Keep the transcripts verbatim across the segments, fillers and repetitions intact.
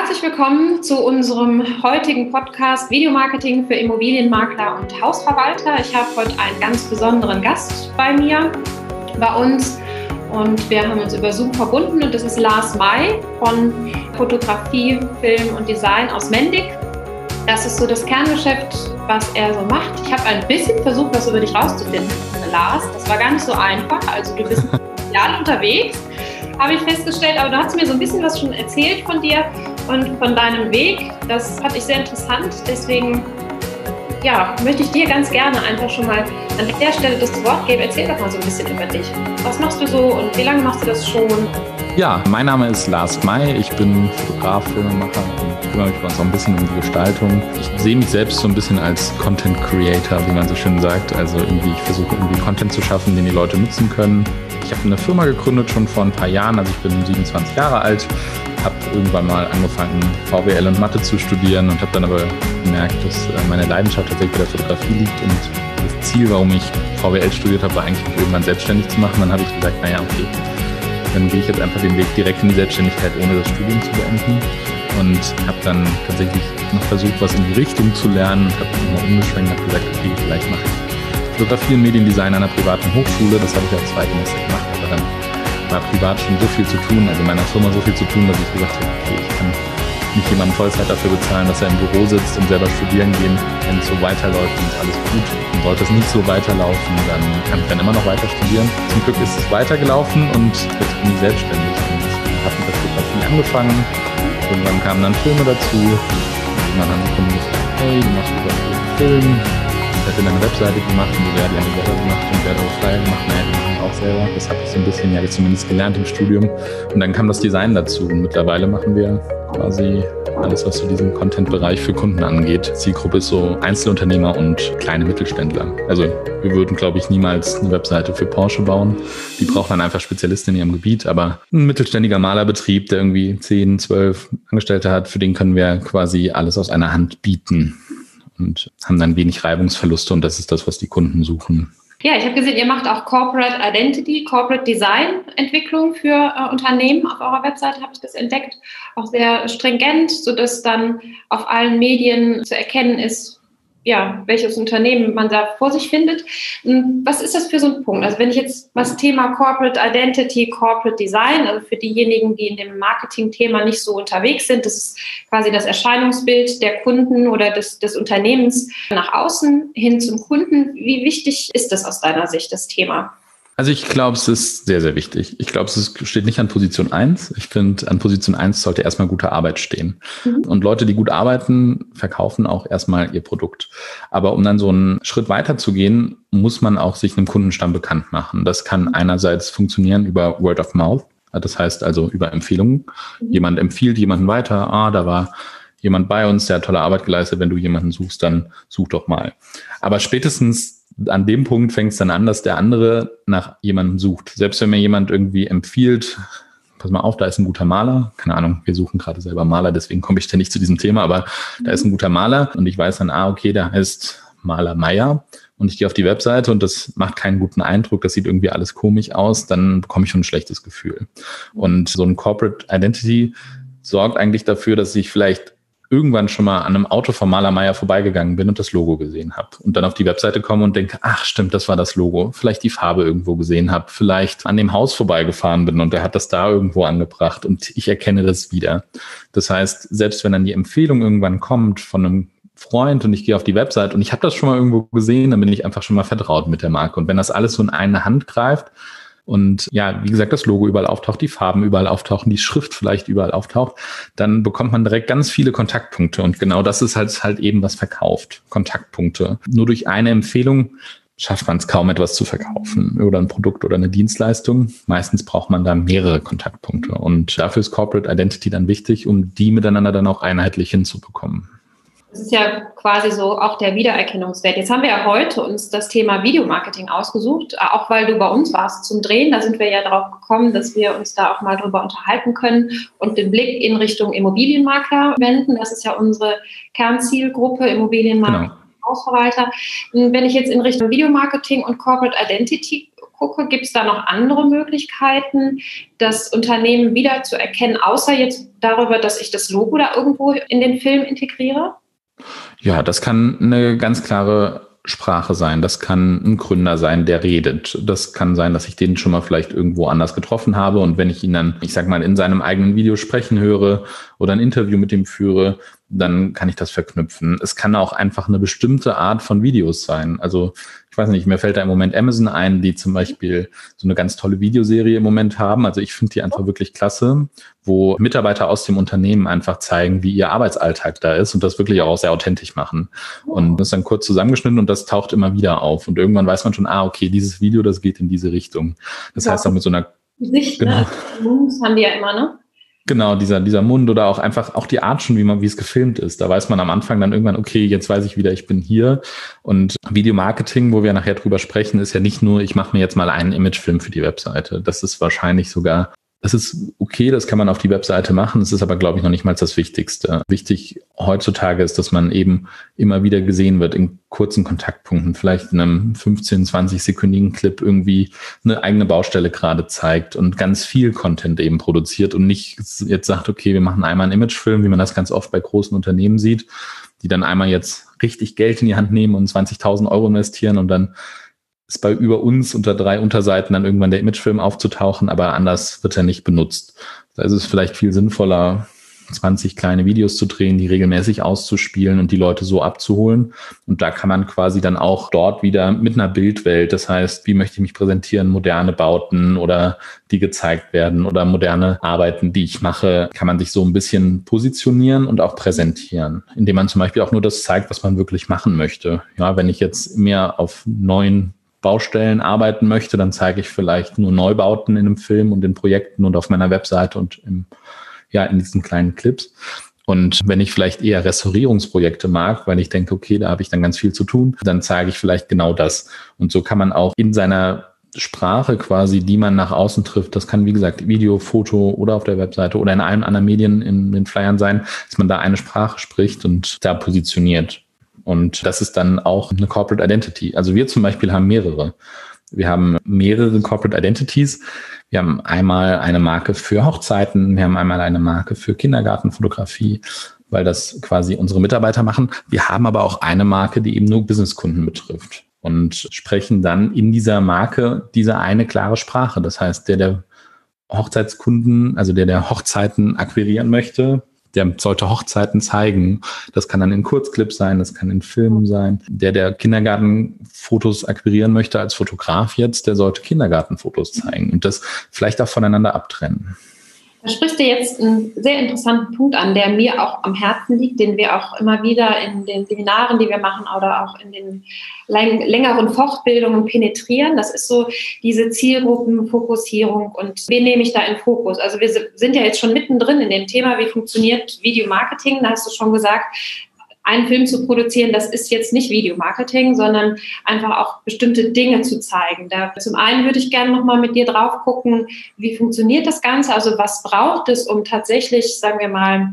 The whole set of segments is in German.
Herzlich willkommen zu unserem heutigen Podcast Videomarketing für Immobilienmakler und Hausverwalter. Ich habe heute einen ganz besonderen Gast bei mir, bei uns, und wir haben uns über Zoom verbunden, und das ist Lars May von Fotografie, Film und Design aus Mendig. Das ist so das Kerngeschäft, was er so macht. Ich habe ein bisschen versucht, was über dich rauszufinden, Lars. Das war gar nicht so einfach. Also du bist sozial unterwegs, habe ich festgestellt, aber du hast mir so ein bisschen was schon erzählt von dir und von deinem Weg. Das fand ich sehr interessant. Deswegen ja, möchte ich dir ganz gerne einfach schon mal an der Stelle das Wort geben. Erzähl doch mal so ein bisschen über dich. Was machst du so und wie lange machst du das schon? Ja, mein Name ist Lars May. Ich bin Fotograf, Filmemacher und kümmere mich bei uns auch ein bisschen um die Gestaltung. Ich sehe mich selbst so ein bisschen als Content Creator, wie man so schön sagt. Also irgendwie, ich versuche irgendwie Content zu schaffen, den die Leute nutzen können. Ich habe eine Firma gegründet schon vor ein paar Jahren. Also ich bin siebenundzwanzig Jahre alt, habe irgendwann mal angefangen, V W L und Mathe zu studieren und habe dann aber gemerkt, dass meine Leidenschaft tatsächlich bei der Fotografie liegt, und das Ziel, warum ich V W L studiert habe, war eigentlich, mich irgendwann selbstständig zu machen. Dann habe ich gesagt, naja, okay, dann gehe ich jetzt einfach den Weg direkt in die Selbstständigkeit, ohne das Studium zu beenden, und habe dann tatsächlich noch versucht, was in die Richtung zu lernen, und habe nochmal umgeschwenkt und habe gesagt, okay, vielleicht mache ich Fotografie und Mediendesign an einer privaten Hochschule. Das habe ich als Zweitsemester gemacht, aber dann war privat schon so viel zu tun, also in meiner Firma so viel zu tun, dass ich gesagt habe, okay, ich kann nicht jemanden Vollzeit dafür bezahlen, dass er im Büro sitzt und selber studieren gehen. Wenn es so weiterläuft, dann ist alles gut. Und sollte es nicht so weiterlaufen, dann kann ich dann immer noch weiter studieren. Zum Glück ist es weitergelaufen und jetzt bin ich selbstständig und habe mit der Fotografie angefangen. Irgendwann kamen dann Filme dazu. Und dann haben die Kunden gesagt, hey, du machst Fotografie und Film. Ich hatte eine Webseite gemacht und so, wer hat die eine selber gemacht und wer hat auch Flyer gemacht, naja, die machen auch selber. Das habe ich so ein bisschen, ja, zumindest gelernt im Studium. Und dann kam das Design dazu, und mittlerweile machen wir quasi alles, was so diesen Content-Bereich für Kunden angeht. Zielgruppe ist so Einzelunternehmer und kleine Mittelständler. Also wir würden, glaube ich, niemals eine Webseite für Porsche bauen. Die braucht dann einfach Spezialisten in ihrem Gebiet. Aber ein mittelständiger Malerbetrieb, der irgendwie zehn, zwölf Angestellte hat, für den können wir quasi alles aus einer Hand bieten und haben dann wenig Reibungsverluste, und das ist das, was die Kunden suchen. Ja, ich habe gesehen, ihr macht auch Corporate Identity, Corporate Design Entwicklung für äh, Unternehmen. Auf eurer Webseite habe ich das entdeckt. Auch sehr stringent, sodass dann auf allen Medien zu erkennen ist, ja, welches Unternehmen man da vor sich findet. Was ist das für so ein Punkt? Also wenn ich jetzt das Thema Corporate Identity, Corporate Design, also für diejenigen, die in dem Marketing-Thema nicht so unterwegs sind, das ist quasi das Erscheinungsbild der Kunden oder des, des Unternehmens nach außen hin zum Kunden. Wie wichtig ist das aus deiner Sicht, das Thema? Also ich glaube, es ist sehr, sehr wichtig. Ich glaube, es steht nicht an Position eins. Ich finde, an Position eins sollte erstmal gute Arbeit stehen. Mhm. Und Leute, die gut arbeiten, verkaufen auch erstmal ihr Produkt. Aber um dann so einen Schritt weiter zu gehen, muss man auch sich einem Kundenstamm bekannt machen. Das kann einerseits funktionieren über Word of Mouth. Das heißt also über Empfehlungen. Mhm. Jemand empfiehlt jemanden weiter. Ah, da war jemand bei uns, der hat tolle Arbeit geleistet. Wenn du jemanden suchst, dann such doch mal. Aber spätestens an dem Punkt fängt es dann an, dass der andere nach jemandem sucht. Selbst wenn mir jemand irgendwie empfiehlt, pass mal auf, da ist ein guter Maler. Keine Ahnung, wir suchen gerade selber Maler, deswegen komme ich da nicht zu diesem Thema, aber mhm. da ist ein guter Maler, und ich weiß dann, ah, okay, der heißt Maler Meier, und ich gehe auf die Webseite und das macht keinen guten Eindruck, das sieht irgendwie alles komisch aus, dann bekomme ich schon ein schlechtes Gefühl. Und so ein Corporate Identity sorgt eigentlich dafür, dass ich vielleicht irgendwann schon mal an einem Auto von Maler Meier vorbeigegangen bin und das Logo gesehen habe. Und dann auf die Webseite komme und denke, ach stimmt, das war das Logo. Vielleicht die Farbe irgendwo gesehen habe. Vielleicht an dem Haus vorbeigefahren bin und der hat das da irgendwo angebracht und ich erkenne das wieder. Das heißt, selbst wenn dann die Empfehlung irgendwann kommt von einem Freund und ich gehe auf die Website und ich habe das schon mal irgendwo gesehen, dann bin ich einfach schon mal vertraut mit der Marke. Und wenn das alles so in eine Hand greift, und ja, wie gesagt, das Logo überall auftaucht, die Farben überall auftauchen, die Schrift vielleicht überall auftaucht, dann bekommt man direkt ganz viele Kontaktpunkte. Und genau das ist halt, halt eben, was verkauft. Kontaktpunkte. Nur durch eine Empfehlung schafft man es kaum, etwas zu verkaufen oder ein Produkt oder eine Dienstleistung. Meistens braucht man da mehrere Kontaktpunkte. Und dafür ist Corporate Identity dann wichtig, um die miteinander dann auch einheitlich hinzubekommen. Das ist ja quasi so auch der Wiedererkennungswert. Jetzt haben wir ja heute uns das Thema Videomarketing ausgesucht, auch weil du bei uns warst zum Drehen. Da sind wir ja darauf gekommen, dass wir uns da auch mal drüber unterhalten können und den Blick in Richtung Immobilienmakler wenden. Das ist ja unsere Kernzielgruppe, Immobilienmakler, genau. Hausverwalter. Wenn ich jetzt in Richtung Videomarketing und Corporate Identity gucke, gibt es da noch andere Möglichkeiten, das Unternehmen wieder zu erkennen, außer jetzt darüber, dass ich das Logo da irgendwo in den Film integriere? Ja, das kann eine ganz klare Sprache sein. Das kann ein Gründer sein, der redet. Das kann sein, dass ich den schon mal vielleicht irgendwo anders getroffen habe. Und wenn ich ihn dann, ich sag mal, in seinem eigenen Video sprechen höre oder ein Interview mit ihm führe, dann kann ich das verknüpfen. Es kann auch einfach eine bestimmte Art von Videos sein. Also ich weiß nicht, mir fällt da im Moment Amazon ein, die zum Beispiel so eine ganz tolle Videoserie im Moment haben. Also ich finde die einfach wirklich klasse, wo Mitarbeiter aus dem Unternehmen einfach zeigen, wie ihr Arbeitsalltag da ist und das wirklich auch sehr authentisch machen. Und das ist dann kurz zusammengeschnitten und das taucht immer wieder auf. Und irgendwann weiß man schon, ah, okay, dieses Video, das geht in diese Richtung. Das ja. heißt auch mit so einer... Sicht, genau. Ne? Haben die ja immer, ne? Genau, dieser, dieser Mund oder auch einfach auch die Art schon, wie man, wie es gefilmt ist. Da weiß man am Anfang dann irgendwann, okay, jetzt weiß ich wieder, ich bin hier. Und Videomarketing, wo wir nachher drüber sprechen, ist ja nicht nur, ich mache mir jetzt mal einen Imagefilm für die Webseite. Das ist wahrscheinlich sogar, das ist okay, das kann man auf die Webseite machen. Das ist aber, glaube ich, noch nicht mal das Wichtigste. Wichtig heutzutage ist, dass man eben immer wieder gesehen wird in kurzen Kontaktpunkten, vielleicht in einem fünfzehn-, zwanzig-sekündigen Clip irgendwie eine eigene Baustelle gerade zeigt und ganz viel Content eben produziert und nicht jetzt sagt, okay, wir machen einmal einen Imagefilm, wie man das ganz oft bei großen Unternehmen sieht, die dann einmal jetzt richtig Geld in die Hand nehmen und zwanzigtausend Euro investieren und dann ist bei über uns unter drei Unterseiten dann irgendwann der Imagefilm aufzutauchen, aber anders wird er nicht benutzt. Da ist es vielleicht viel sinnvoller, zwanzig kleine Videos zu drehen, die regelmäßig auszuspielen und die Leute so abzuholen. Und da kann man quasi dann auch dort wieder mit einer Bildwelt, das heißt, wie möchte ich mich präsentieren, moderne Bauten oder die gezeigt werden oder moderne Arbeiten, die ich mache, kann man sich so ein bisschen positionieren und auch präsentieren, indem man zum Beispiel auch nur das zeigt, was man wirklich machen möchte. Ja, wenn ich jetzt mehr auf neuen Baustellen arbeiten möchte, dann zeige ich vielleicht nur Neubauten in einem Film und in Projekten und auf meiner Webseite und im, ja, in diesen kleinen Clips. Und wenn ich vielleicht eher Restaurierungsprojekte mag, weil ich denke, okay, da habe ich dann ganz viel zu tun, dann zeige ich vielleicht genau das. Und so kann man auch in seiner Sprache quasi, die man nach außen trifft, das kann wie gesagt Video, Foto oder auf der Webseite oder in allen anderen Medien in den Flyern sein, dass man da eine Sprache spricht und da positioniert. Und das ist dann auch eine Corporate Identity. Also wir zum Beispiel haben mehrere. Wir haben mehrere Corporate Identities. Wir haben einmal eine Marke für Hochzeiten. Wir haben einmal eine Marke für Kindergartenfotografie, weil das quasi unsere Mitarbeiter machen. Wir haben aber auch eine Marke, die eben nur Businesskunden betrifft und sprechen dann in dieser Marke diese eine klare Sprache. Das heißt, der, der Hochzeitskunden, also der, der Hochzeiten akquirieren möchte, der sollte Hochzeiten zeigen. Das kann dann in Kurzclips sein, das kann in Filmen sein. Der, der Kindergartenfotos akquirieren möchte als Fotograf jetzt, der sollte Kindergartenfotos zeigen und das vielleicht auch voneinander abtrennen. Da sprichst du jetzt einen sehr interessanten Punkt an, der mir auch am Herzen liegt, den wir auch immer wieder in den Seminaren, die wir machen oder auch in den läng- längeren Fortbildungen penetrieren. Das ist so diese Zielgruppenfokussierung und wen nehme ich da in Fokus? Also wir sind ja jetzt schon mittendrin in dem Thema, wie funktioniert Videomarketing? Da hast du schon gesagt, einen Film zu produzieren, das ist jetzt nicht Videomarketing, sondern einfach auch bestimmte Dinge zu zeigen. Da zum einen würde ich gerne nochmal mit dir drauf gucken, wie funktioniert das Ganze? Also was braucht es, um tatsächlich, sagen wir mal,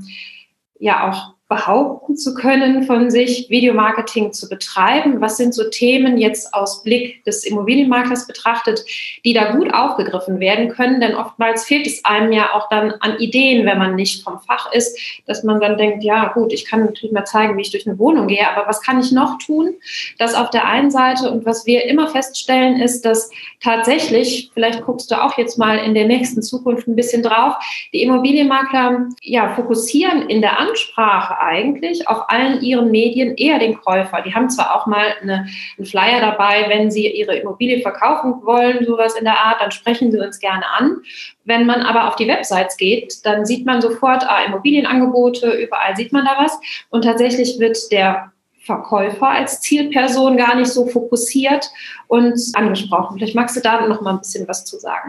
ja auch behaupten zu können von sich, Videomarketing zu betreiben? Was sind so Themen jetzt aus Blick des Immobilienmaklers betrachtet, die da gut aufgegriffen werden können? Denn oftmals fehlt es einem ja auch dann an Ideen, wenn man nicht vom Fach ist, dass man dann denkt, ja gut, ich kann natürlich mal zeigen, wie ich durch eine Wohnung gehe, aber was kann ich noch tun? Das auf der einen Seite und was wir immer feststellen ist, dass tatsächlich, vielleicht guckst du auch jetzt mal in der nächsten Zukunft ein bisschen drauf, die Immobilienmakler ja fokussieren in der Ansprache eigentlich auf allen ihren Medien eher den Käufer. Die haben zwar auch mal eine, einen Flyer dabei, wenn sie ihre Immobilie verkaufen wollen, sowas in der Art, dann sprechen sie uns gerne an. Wenn man aber auf die Websites geht, dann sieht man sofort ah, Immobilienangebote, überall sieht man da was und tatsächlich wird der Verkäufer als Zielperson gar nicht so fokussiert und angesprochen. Vielleicht magst du da noch mal ein bisschen was zu sagen.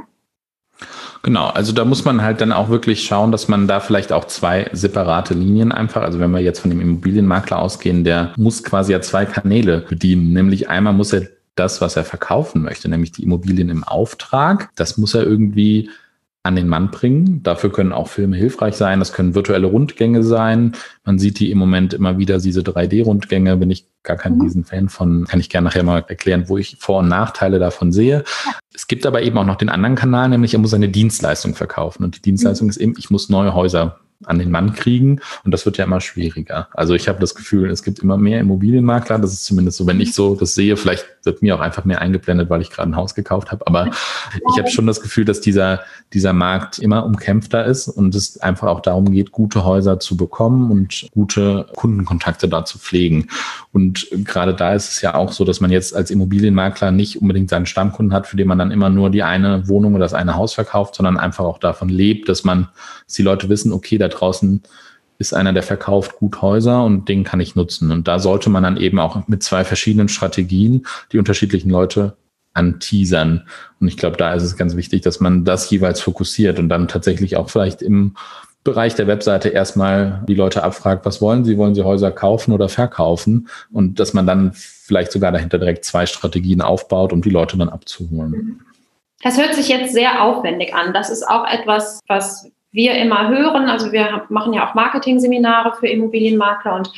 Genau, also da muss man halt dann auch wirklich schauen, dass man da vielleicht auch zwei separate Linien einfach, also wenn wir jetzt von dem Immobilienmakler ausgehen, der muss quasi ja zwei Kanäle bedienen, nämlich einmal muss er das, was er verkaufen möchte, nämlich die Immobilien im Auftrag, das muss er irgendwie an den Mann bringen. Dafür können auch Filme hilfreich sein. Das können virtuelle Rundgänge sein. Man sieht die im Moment immer wieder, diese drei D-Rundgänge. Bin ich gar kein Riesenfan von. Kann ich gerne nachher mal erklären, wo ich Vor- und Nachteile davon sehe. Es gibt aber eben auch noch den anderen Kanal, nämlich er muss eine Dienstleistung verkaufen. Und die Dienstleistung ist eben, ich muss neue Häuser an den Mann kriegen und das wird ja immer schwieriger. Also ich habe das Gefühl, es gibt immer mehr Immobilienmakler, das ist zumindest so, wenn ich so das sehe, vielleicht wird mir auch einfach mehr eingeblendet, weil ich gerade ein Haus gekauft habe, aber ich habe schon das Gefühl, dass dieser dieser Markt immer umkämpfter ist und es einfach auch darum geht, gute Häuser zu bekommen und gute Kundenkontakte da zu pflegen. Und gerade da ist es ja auch so, dass man jetzt als Immobilienmakler nicht unbedingt seinen Stammkunden hat, für den man dann immer nur die eine Wohnung oder das eine Haus verkauft, sondern einfach auch davon lebt, dass man, dass die Leute wissen, okay, da draußen ist einer, der verkauft gut Häuser und den kann ich nutzen. Und da sollte man dann eben auch mit zwei verschiedenen Strategien die unterschiedlichen Leute anteasern. Und ich glaube, da ist es ganz wichtig, dass man das jeweils fokussiert und dann tatsächlich auch vielleicht im Bereich der Webseite erstmal die Leute abfragt, was wollen sie? Wollen sie Häuser kaufen oder verkaufen? Und dass man dann vielleicht sogar dahinter direkt zwei Strategien aufbaut, um die Leute dann abzuholen. Das hört sich jetzt sehr aufwendig an. Das ist auch etwas, was wir immer hören. Also wir machen ja auch Marketing-Seminare für Immobilienmakler und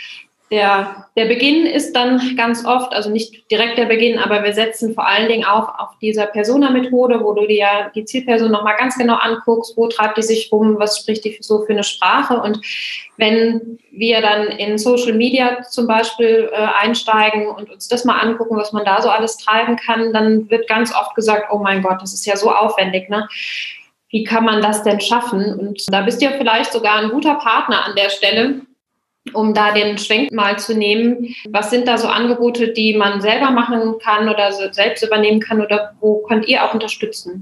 der, der Beginn ist dann ganz oft, also nicht direkt der Beginn, aber wir setzen vor allen Dingen auch auf dieser Persona-Methode, wo du dir die Zielperson nochmal ganz genau anguckst, wo treibt die sich rum, was spricht die so für eine Sprache. Und wenn wir dann in Social Media zum Beispiel äh, einsteigen und uns das mal angucken, was man da so alles treiben kann, dann wird ganz oft gesagt, oh mein Gott, das ist ja so aufwendig, ne? Wie kann man das denn schaffen? Und da bist du ja vielleicht sogar ein guter Partner an der Stelle, um da den Schwenk mal zu nehmen. Was sind da so Angebote, die man selber machen kann oder so selbst übernehmen kann oder wo könnt ihr auch unterstützen?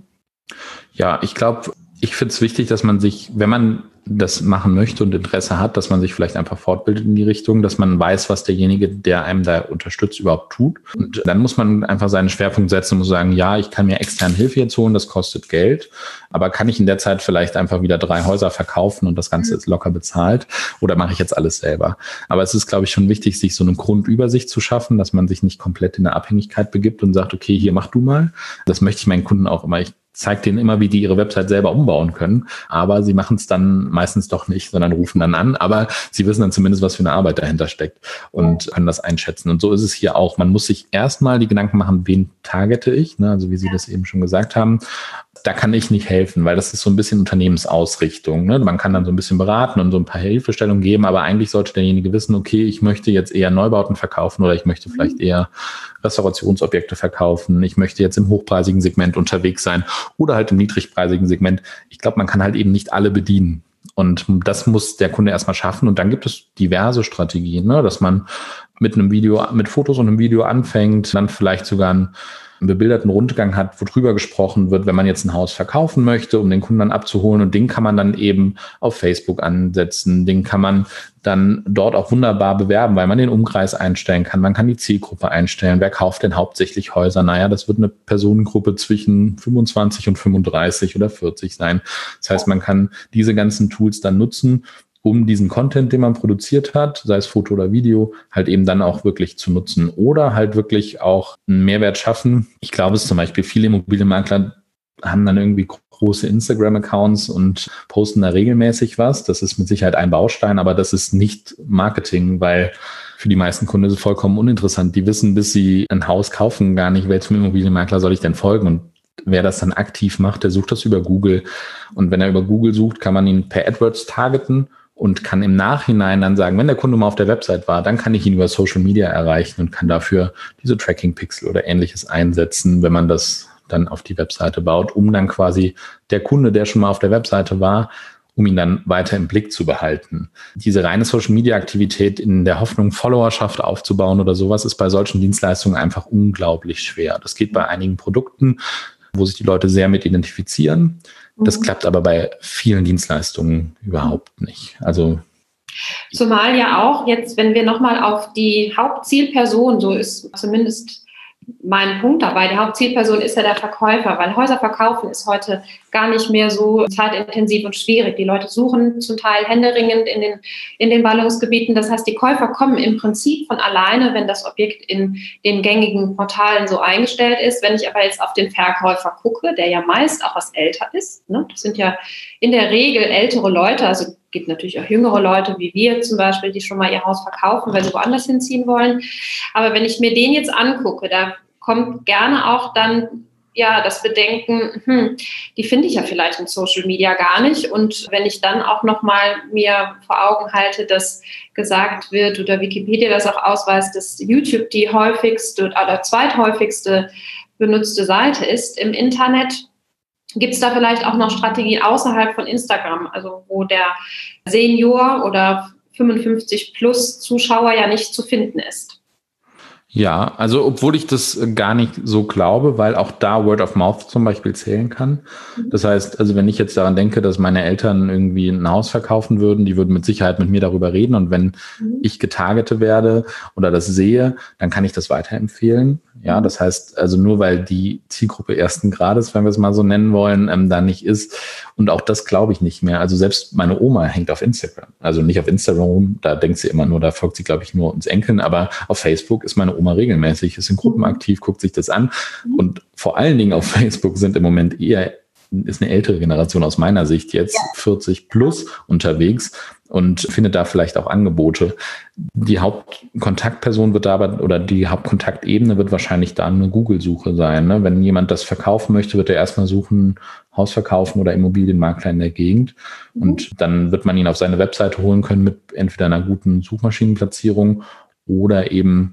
Ja, ich glaube, ich finde es wichtig, dass man sich, wenn man das machen möchte und Interesse hat, dass man sich vielleicht einfach fortbildet in die Richtung, dass man weiß, was derjenige, der einem da unterstützt, überhaupt tut. Und dann muss man einfach seinen Schwerpunkt setzen und muss sagen, ja, ich kann mir externe Hilfe jetzt holen, das kostet Geld, aber kann ich in der Zeit vielleicht einfach wieder drei Häuser verkaufen und das Ganze ist locker bezahlt oder mache ich jetzt alles selber? Aber es ist, glaube ich, schon wichtig, sich so eine Grundübersicht zu schaffen, dass man sich nicht komplett in eine Abhängigkeit begibt und sagt, okay, hier mach du mal. Das möchte ich meinen Kunden auch immer. Ich zeige denen immer, wie die ihre Website selber umbauen können, aber sie machen es dann meistens doch nicht, sondern rufen dann an, aber sie wissen dann zumindest, was für eine Arbeit dahinter steckt und können das einschätzen. Und so ist es hier auch. Man muss sich erstmal die Gedanken machen, wen targete ich, ne? Also wie Sie das eben schon gesagt haben. Da kann ich nicht helfen, weil das ist so ein bisschen Unternehmensausrichtung. Ne? Man kann dann so ein bisschen beraten und so ein paar Hilfestellungen geben, aber eigentlich sollte derjenige wissen, okay, ich möchte jetzt eher Neubauten verkaufen oder ich möchte vielleicht eher Restaurationsobjekte verkaufen. Ich möchte jetzt im hochpreisigen Segment unterwegs sein oder halt im niedrigpreisigen Segment. Ich glaube, man kann halt eben nicht alle bedienen. Und das muss der Kunde erstmal schaffen. Und dann gibt es diverse Strategien, ne? Dass man mit einem Video, mit Fotos und einem Video anfängt, dann vielleicht sogar ein einen bebilderten Rundgang hat, wo drüber gesprochen wird, wenn man jetzt ein Haus verkaufen möchte, um den Kunden dann abzuholen. Und den kann man dann eben auf Facebook ansetzen. Den kann man dann dort auch wunderbar bewerben, weil man den Umkreis einstellen kann. Man kann die Zielgruppe einstellen. Wer kauft denn hauptsächlich Häuser? Naja, das wird eine Personengruppe zwischen fünfundzwanzig und fünfunddreißig oder vierzig sein. Das heißt, man kann diese ganzen Tools dann nutzen, um diesen Content, den man produziert hat, sei es Foto oder Video, halt eben dann auch wirklich zu nutzen oder halt wirklich auch einen Mehrwert schaffen. Ich glaube, es zum Beispiel viele Immobilienmakler haben dann irgendwie große Instagram-Accounts und posten da regelmäßig was. Das ist mit Sicherheit ein Baustein, aber das ist nicht Marketing, weil für die meisten Kunden ist es vollkommen uninteressant. Die wissen, bis sie ein Haus kaufen, gar nicht, welchem Immobilienmakler soll ich denn folgen. Und wer das dann aktiv macht, der sucht das über Google. Und wenn er über Google sucht, kann man ihn per AdWords targeten und kann im Nachhinein dann sagen, wenn der Kunde mal auf der Website war, dann kann ich ihn über Social Media erreichen und kann dafür diese Tracking-Pixel oder Ähnliches einsetzen, wenn man das dann auf die Webseite baut, um dann quasi der Kunde, der schon mal auf der Webseite war, um ihn dann weiter im Blick zu behalten. Diese reine Social-Media-Aktivität in der Hoffnung, Followerschaft aufzubauen oder sowas, ist bei solchen Dienstleistungen einfach unglaublich schwer. Das geht bei einigen Produkten, wo sich die Leute sehr mit identifizieren. Das klappt aber bei vielen Dienstleistungen überhaupt nicht. Also zumal ja auch jetzt, wenn wir nochmal auf die Hauptzielperson, so ist zumindest mein Punkt dabei, die Hauptzielperson ist ja der Verkäufer, weil Häuser verkaufen ist heute gar nicht mehr so zeitintensiv und schwierig. Die Leute suchen zum Teil händeringend in den, in den Ballungsgebieten. Das heißt, die Käufer kommen im Prinzip von alleine, wenn das Objekt in den gängigen Portalen so eingestellt ist. Wenn ich aber jetzt auf den Verkäufer gucke, der ja meist auch was älter ist, ne? Das sind ja in der Regel ältere Leute, also gibt natürlich auch jüngere Leute wie wir zum Beispiel, die schon mal ihr Haus verkaufen, weil sie woanders hinziehen wollen. Aber wenn ich mir den jetzt angucke, da kommt gerne auch dann ja das Bedenken, hm, die finde ich ja vielleicht in Social Media gar nicht. Und wenn ich dann auch nochmal mir vor Augen halte, dass gesagt wird oder Wikipedia das auch ausweist, dass YouTube die häufigste oder zweithäufigste benutzte Seite ist im Internet, gibt es da vielleicht auch noch Strategien außerhalb von Instagram, also wo der Senior oder fünfundfünfzig plus Zuschauer ja nicht zu finden ist? Ja, also obwohl ich das gar nicht so glaube, weil auch da Word of Mouth zum Beispiel zählen kann. Das heißt, also wenn ich jetzt daran denke, dass meine Eltern irgendwie ein Haus verkaufen würden, die würden mit Sicherheit mit mir darüber reden. Und wenn mhm. ich getargete werde oder das sehe, dann kann ich das weiterempfehlen. Ja, das heißt, also nur weil die Zielgruppe ersten Grades, wenn wir es mal so nennen wollen, ähm, da nicht ist. Und auch das glaube ich nicht mehr. Also selbst meine Oma hängt auf Instagram. Also nicht auf Instagram, da denkt sie immer nur, da folgt sie, glaube ich, nur uns Enkeln. Aber auf Facebook ist meine Oma regelmäßig, ist in Gruppen aktiv, guckt sich das an. Und vor allen Dingen auf Facebook sind im Moment eher, ist eine ältere Generation aus meiner Sicht jetzt vierzig plus unterwegs und findet da vielleicht auch Angebote. Die Hauptkontaktperson wird da aber, oder die Hauptkontaktebene wird wahrscheinlich da eine Google-Suche sein. Ne? Wenn jemand das verkaufen möchte, wird er erstmal suchen, Haus verkaufen oder Immobilienmakler in der Gegend. Und dann wird man ihn auf seine Webseite holen können mit entweder einer guten Suchmaschinenplatzierung oder eben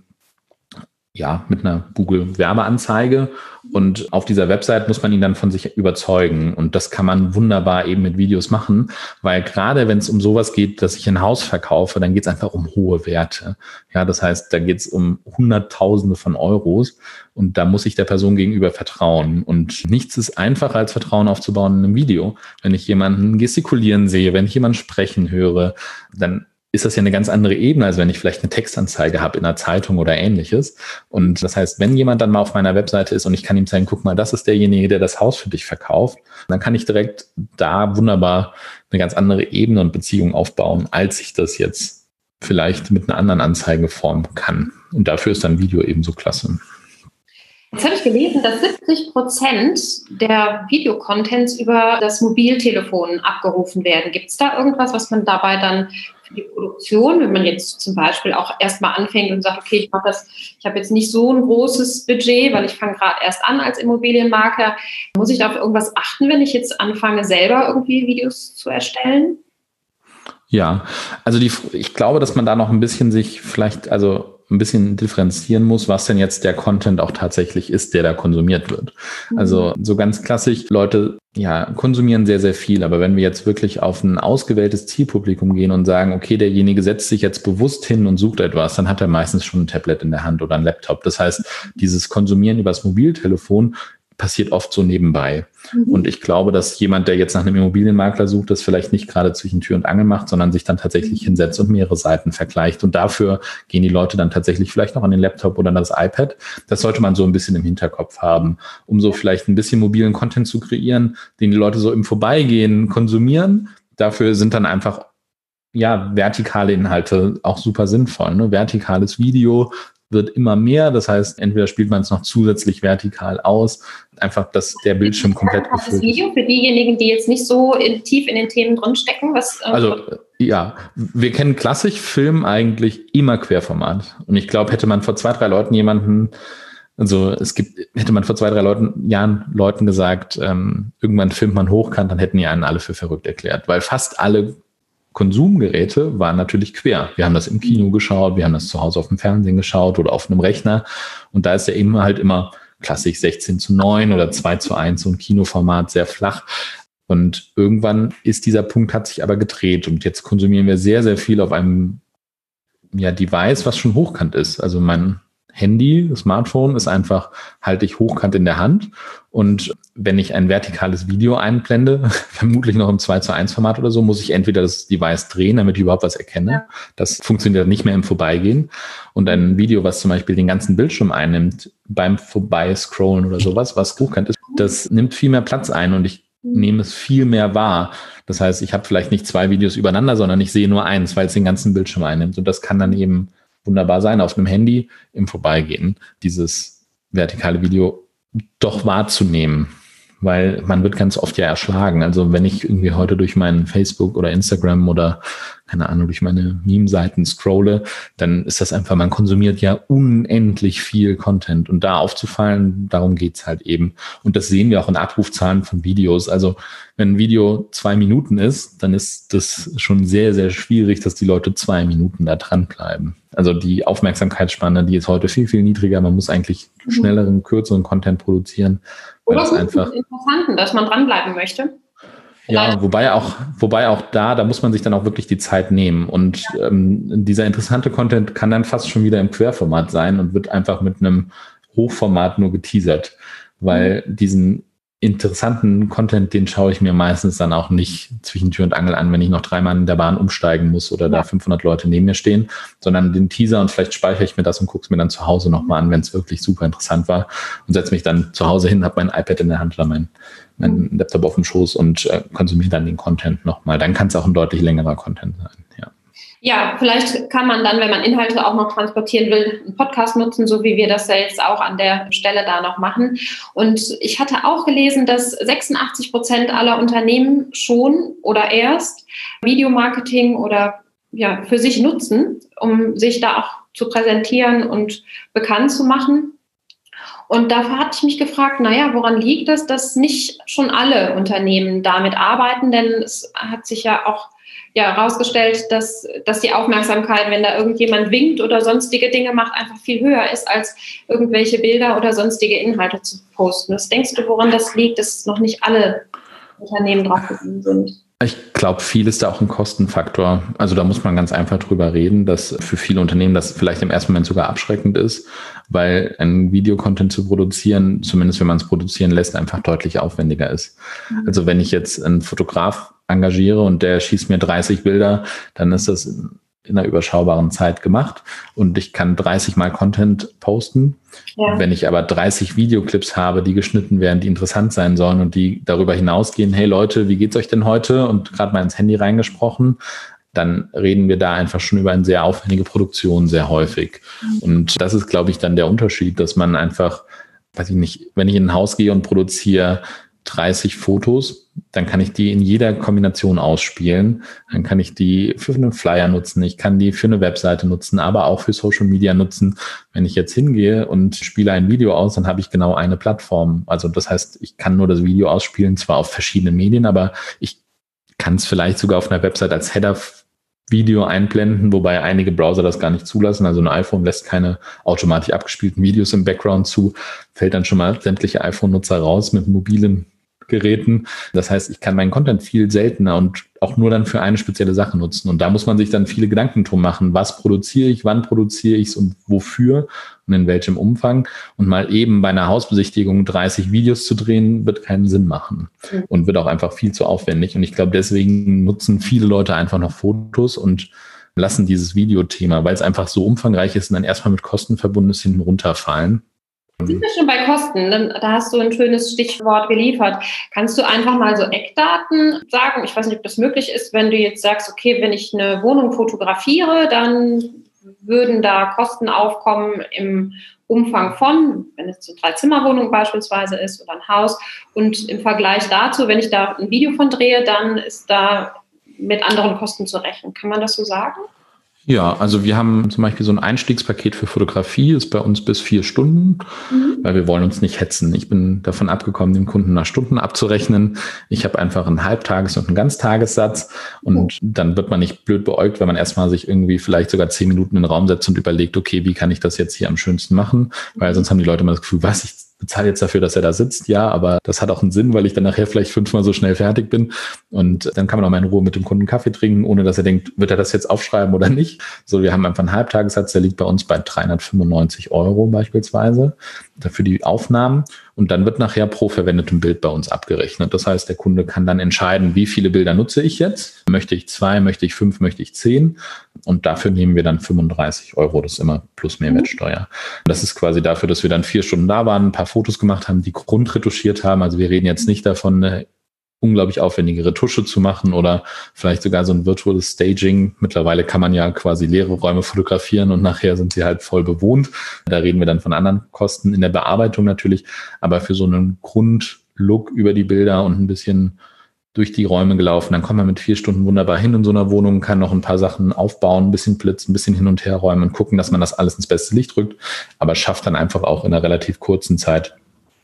ja, mit einer Google-Werbeanzeige. Und auf dieser Website muss man ihn dann von sich überzeugen. Und das kann man wunderbar eben mit Videos machen, weil gerade wenn es um sowas geht, dass ich ein Haus verkaufe, dann geht es einfach um hohe Werte. Ja, das heißt, da geht es um Hunderttausende von Euros und da muss ich der Person gegenüber vertrauen. Und nichts ist einfacher, als Vertrauen aufzubauen in einem Video. Wenn ich jemanden gestikulieren sehe, wenn ich jemanden sprechen höre, dann ist das ja eine ganz andere Ebene, als wenn ich vielleicht eine Textanzeige habe in einer Zeitung oder ähnliches. Und das heißt, wenn jemand dann mal auf meiner Webseite ist und ich kann ihm zeigen, guck mal, das ist derjenige, der das Haus für dich verkauft, dann kann ich direkt da wunderbar eine ganz andere Ebene und Beziehung aufbauen, als ich das jetzt vielleicht mit einer anderen Anzeige formen kann. Und dafür ist dann Video ebenso klasse. Jetzt habe ich gelesen, dass siebzig Prozent der Videocontents über das Mobiltelefon abgerufen werden. Gibt es da irgendwas, was man dabei dann für die Produktion, wenn man jetzt zum Beispiel auch erstmal anfängt und sagt, okay, ich mache das, ich habe jetzt nicht so ein großes Budget, weil ich fange gerade erst an als Immobilienmakler, muss ich da auf irgendwas achten, wenn ich jetzt anfange, selber irgendwie Videos zu erstellen? Ja, also die, ich glaube, dass man da noch ein bisschen sich vielleicht, also ein bisschen differenzieren muss, was denn jetzt der Content auch tatsächlich ist, der da konsumiert wird. Mhm. Also so ganz klassisch, Leute ja konsumieren sehr, sehr viel, aber wenn wir jetzt wirklich auf ein ausgewähltes Zielpublikum gehen und sagen, okay, derjenige setzt sich jetzt bewusst hin und sucht etwas, dann hat er meistens schon ein Tablet in der Hand oder ein Laptop. Das heißt, dieses Konsumieren übers Mobiltelefon passiert oft so nebenbei. Mhm. Und ich glaube, dass jemand, der jetzt nach einem Immobilienmakler sucht, das vielleicht nicht gerade zwischen Tür und Angel macht, sondern sich dann tatsächlich mhm. hinsetzt und mehrere Seiten vergleicht. Und dafür gehen die Leute dann tatsächlich vielleicht noch an den Laptop oder an das iPad. Das sollte man so ein bisschen im Hinterkopf haben, um so vielleicht ein bisschen mobilen Content zu kreieren, den die Leute so im Vorbeigehen konsumieren. Dafür sind dann einfach ja vertikale Inhalte auch super sinnvoll. Ne? Vertikales Video wird immer mehr. Das heißt, entweder spielt man es noch zusätzlich vertikal aus, einfach, dass der Bildschirm komplett gefüllt ist. Das Video für diejenigen, die jetzt nicht so in, tief in den Themen drinstecken, was... Ähm also, ja, wir kennen klassisch Film eigentlich immer Querformat. Und ich glaube, hätte man vor zwei, drei Leuten jemanden, also es gibt, hätte man vor zwei, drei Leuten, Jahren Leuten gesagt, ähm, irgendwann filmt man hochkant, dann hätten die einen alle für verrückt erklärt, weil fast alle Konsumgeräte waren natürlich quer. Wir haben das im Kino geschaut, wir haben das zu Hause auf dem Fernsehen geschaut oder auf einem Rechner. Und da ist ja eben halt immer klassisch sechzehn zu neun oder zwei zu eins, so ein Kinoformat, sehr flach. Und irgendwann ist dieser Punkt, hat sich aber gedreht. Und jetzt konsumieren wir sehr, sehr viel auf einem ja, Device, was schon hochkant ist. Also mein Handy, das Smartphone ist einfach, halte ich hochkant in der Hand. Und wenn ich ein vertikales Video einblende, vermutlich noch im zwei zu eins Format oder so, muss ich entweder das Device drehen, damit ich überhaupt was erkenne. Ja. Das funktioniert nicht mehr im Vorbeigehen. Und ein Video, was zum Beispiel den ganzen Bildschirm einnimmt, beim Vorbeiscrollen oder sowas, was hochkant ist, das nimmt viel mehr Platz ein und ich nehme es viel mehr wahr. Das heißt, ich habe vielleicht nicht zwei Videos übereinander, sondern ich sehe nur eins, weil es den ganzen Bildschirm einnimmt. Und das kann dann eben wunderbar sein, auf einem Handy im Vorbeigehen, dieses vertikale Video doch wahrzunehmen, weil man wird ganz oft ja erschlagen. Also wenn ich irgendwie heute durch meinen Facebook oder Instagram oder keine Ahnung, durch meine Meme-Seiten scrolle, dann ist das einfach, man konsumiert ja unendlich viel Content und da aufzufallen, darum geht's halt eben. Und das sehen wir auch in Abrufzahlen von Videos. Also wenn ein Video zwei Minuten ist, dann ist das schon sehr, sehr schwierig, dass die Leute zwei Minuten da dranbleiben. Also die Aufmerksamkeitsspanne, die ist heute viel, viel niedriger. Man muss eigentlich schnelleren, kürzeren Content produzieren. Weil Oder das einfach Interessanten, dass man dranbleiben möchte. Ja, wobei auch, wobei auch da, da muss man sich dann auch wirklich die Zeit nehmen. Und ähm, dieser interessante Content kann dann fast schon wieder im Querformat sein und wird einfach mit einem Hochformat nur geteasert. Weil mhm. diesen interessanten Content, den schaue ich mir meistens dann auch nicht zwischen Tür und Angel an, wenn ich noch dreimal in der Bahn umsteigen muss oder ja. da fünfhundert Leute neben mir stehen, sondern den Teaser und vielleicht speichere ich mir das und gucke es mir dann zu Hause nochmal an, wenn es wirklich super interessant war und setze mich dann zu Hause hin, habe mein iPad in der Hand oder mein, mein Laptop auf dem Schoß und äh, konsumiere dann den Content nochmal. Dann kann es auch ein deutlich längerer Content sein, ja. Ja, vielleicht kann man dann, wenn man Inhalte auch noch transportieren will, einen Podcast nutzen, so wie wir das ja jetzt auch an der Stelle da noch machen. Und ich hatte auch gelesen, dass sechsundachtzig Prozent aller Unternehmen schon oder erst Videomarketing oder ja für sich nutzen, um sich da auch zu präsentieren und bekannt zu machen. Und dafür hatte ich mich gefragt, naja, woran liegt es, dass nicht schon alle Unternehmen damit arbeiten? Denn es hat sich ja auch ja, herausgestellt, dass, dass die Aufmerksamkeit, wenn da irgendjemand winkt oder sonstige Dinge macht, einfach viel höher ist, als irgendwelche Bilder oder sonstige Inhalte zu posten. Was denkst du, woran das liegt, dass noch nicht alle Unternehmen drauf gekommen sind? Ich glaube, viel ist da auch ein Kostenfaktor. Also da muss man ganz einfach drüber reden, dass für viele Unternehmen das vielleicht im ersten Moment sogar abschreckend ist, weil ein Videocontent zu produzieren, zumindest wenn man es produzieren lässt, einfach deutlich aufwendiger ist. Mhm. Also wenn ich jetzt einen Fotograf engagiere und der schießt mir dreißig Bilder, dann ist das in einer überschaubaren Zeit gemacht und ich kann dreißig Mal Content posten. Ja. Wenn ich aber dreißig Videoclips habe, die geschnitten werden, die interessant sein sollen und die darüber hinausgehen, hey Leute, wie geht's euch denn heute? Und gerade mal ins Handy reingesprochen, dann reden wir da einfach schon über eine sehr aufwendige Produktion sehr häufig. Mhm. Und das ist, glaube ich, dann der Unterschied, dass man einfach, weiß ich nicht, wenn ich in ein Haus gehe und produziere dreißig Fotos, dann kann ich die in jeder Kombination ausspielen. Dann kann ich die für einen Flyer nutzen, ich kann die für eine Webseite nutzen, aber auch für Social Media nutzen. Wenn ich jetzt hingehe und spiele ein Video aus, dann habe ich genau eine Plattform. Also das heißt, ich kann nur das Video ausspielen, zwar auf verschiedenen Medien, aber ich kann es vielleicht sogar auf einer Website als Header-Video einblenden, wobei einige Browser das gar nicht zulassen. Also ein iPhone lässt keine automatisch abgespielten Videos im Background zu, fällt dann schon mal sämtliche iPhone-Nutzer raus mit mobilen Geräten. Das heißt, ich kann meinen Content viel seltener und auch nur dann für eine spezielle Sache nutzen. Und da muss man sich dann viele Gedanken drum machen. Was produziere ich, wann produziere ich es und wofür und in welchem Umfang? Und mal eben bei einer Hausbesichtigung dreißig Videos zu drehen, wird keinen Sinn machen und wird auch einfach viel zu aufwendig. Und ich glaube, deswegen nutzen viele Leute einfach noch Fotos und lassen dieses Videothema, weil es einfach so umfangreich ist und dann erstmal mit Kosten verbunden ist, hinten runterfallen. Sind wir schon bei Kosten? Da hast du ein schönes Stichwort geliefert. Kannst du einfach mal so Eckdaten sagen? Ich weiß nicht, ob das möglich ist, wenn du jetzt sagst, okay, wenn ich eine Wohnung fotografiere, dann würden da Kosten aufkommen im Umfang von, wenn es eine Drei-Zimmer-Wohnung beispielsweise ist oder ein Haus. Und im Vergleich dazu, wenn ich da ein Video von drehe, dann ist da mit anderen Kosten zu rechnen. Kann man das so sagen? Ja, also wir haben zum Beispiel so ein Einstiegspaket für Fotografie, ist bei uns bis vier Stunden, mhm. weil wir wollen uns nicht hetzen. Ich bin davon abgekommen, dem Kunden nach Stunden abzurechnen. Ich habe einfach einen Halbtages- und einen Ganztagessatz und mhm. dann wird man nicht blöd beäugt, wenn man erstmal sich irgendwie vielleicht sogar zehn Minuten in den Raum setzt und überlegt, okay, wie kann ich das jetzt hier am schönsten machen? Weil sonst haben die Leute immer das Gefühl, was, ich bezahle jetzt dafür, dass er da sitzt. Ja, aber das hat auch einen Sinn, weil ich dann nachher vielleicht fünfmal so schnell fertig bin. Und dann kann man auch mal in Ruhe mit dem Kunden Kaffee trinken, ohne dass er denkt, wird er das jetzt aufschreiben oder nicht. So, wir haben einfach einen Halbtagessatz, der liegt bei uns bei dreihundertfünfundneunzig Euro beispielsweise für die Aufnahmen. Und dann wird nachher pro verwendetem Bild bei uns abgerechnet. Das heißt, der Kunde kann dann entscheiden, wie viele Bilder nutze ich jetzt? Möchte ich zwei, möchte ich fünf, möchte ich zehn? Und dafür nehmen wir dann fünfunddreißig Euro. Das ist immer plus Mehrwertsteuer. Das ist quasi dafür, dass wir dann vier Stunden da waren, ein paar Fotos gemacht haben, die grundretuschiert haben. Also wir reden jetzt nicht davon, eine unglaublich aufwendige Retusche zu machen oder vielleicht sogar so ein virtuelles Staging. Mittlerweile kann man ja quasi leere Räume fotografieren und nachher sind sie halt voll bewohnt. Da reden wir dann von anderen Kosten in der Bearbeitung natürlich. Aber für so einen Grundlook über die Bilder und ein bisschen durch die Räume gelaufen. Dann kommt man mit vier Stunden wunderbar hin in so einer Wohnung, kann noch ein paar Sachen aufbauen, ein bisschen blitzen, ein bisschen hin und her räumen und gucken, dass man das alles ins beste Licht rückt, aber schafft dann einfach auch in einer relativ kurzen Zeit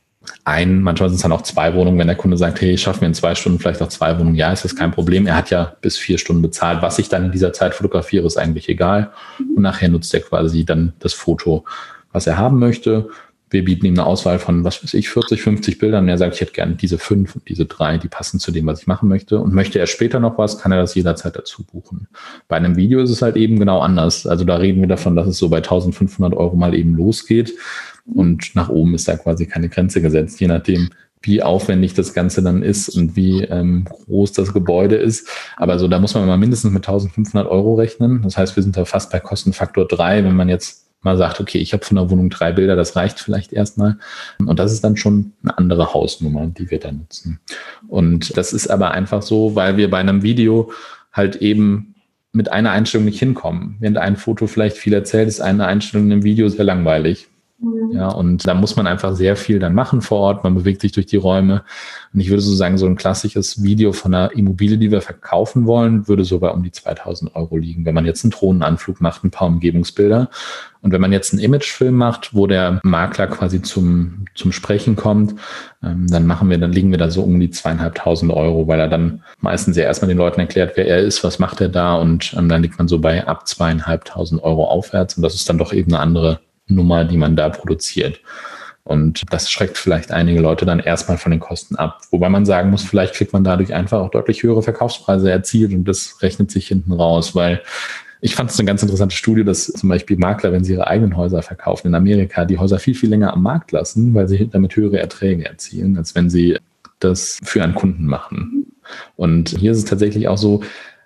ein, manchmal sind es dann auch zwei Wohnungen, wenn der Kunde sagt, hey, ich schaffe mir in zwei Stunden vielleicht auch zwei Wohnungen. Ja, ist das kein Problem. Er hat ja bis vier Stunden bezahlt. Was ich dann in dieser Zeit fotografiere, ist eigentlich egal. Und nachher nutzt er quasi dann das Foto, was er haben möchte. Wir bieten ihm eine Auswahl von, was weiß ich, vierzig, fünfzig Bildern. Und er sagt, ich hätte gerne diese fünf und diese drei, die passen zu dem, was ich machen möchte. Und möchte er später noch was, kann er das jederzeit dazu buchen. Bei einem Video ist es halt eben genau anders. Also da reden wir davon, dass es so bei eintausendfünfhundert Euro mal eben losgeht. Und nach oben ist da quasi keine Grenze gesetzt, je nachdem, wie aufwendig das Ganze dann ist und wie ähm, groß das Gebäude ist. Aber so, da muss man mal mindestens mit eintausendfünfhundert Euro rechnen. Das heißt, wir sind da fast bei Kostenfaktor drei, wenn man jetzt mal sagt, okay, ich habe von der Wohnung drei Bilder, das reicht vielleicht erstmal. Und das ist dann schon eine andere Hausnummer, die wir da nutzen. Und das ist aber einfach so, weil wir bei einem Video halt eben mit einer Einstellung nicht hinkommen. Während ein Foto vielleicht viel erzählt, ist eine Einstellung im Video sehr langweilig. Ja, und da muss man einfach sehr viel dann machen vor Ort. Man bewegt sich durch die Räume. Und ich würde so sagen, so ein klassisches Video von einer Immobilie, die wir verkaufen wollen, würde so bei um die zweitausend Euro liegen. Wenn man jetzt einen Drohnenanflug macht, ein paar Umgebungsbilder. Und wenn man jetzt einen Imagefilm macht, wo der Makler quasi zum, zum Sprechen kommt, ähm, dann machen wir, dann liegen wir da so um die zweieinhalbtausend Euro, weil er dann meistens ja erstmal den Leuten erklärt, wer er ist, was macht er da. Und ähm, dann liegt man so bei ab zweieinhalbtausend Euro aufwärts. Und das ist dann doch eben eine andere Nummer, die man da produziert. Und das schreckt vielleicht einige Leute dann erstmal von den Kosten ab. Wobei man sagen muss, vielleicht kriegt man dadurch einfach auch deutlich höhere Verkaufspreise erzielt und das rechnet sich hinten raus, weil ich fand es eine ganz interessante Studie, dass zum Beispiel Makler, wenn sie ihre eigenen Häuser verkaufen in Amerika, die Häuser viel, viel länger am Markt lassen, weil sie damit höhere Erträge erzielen, als wenn sie das für einen Kunden machen. Und hier ist es tatsächlich auch so,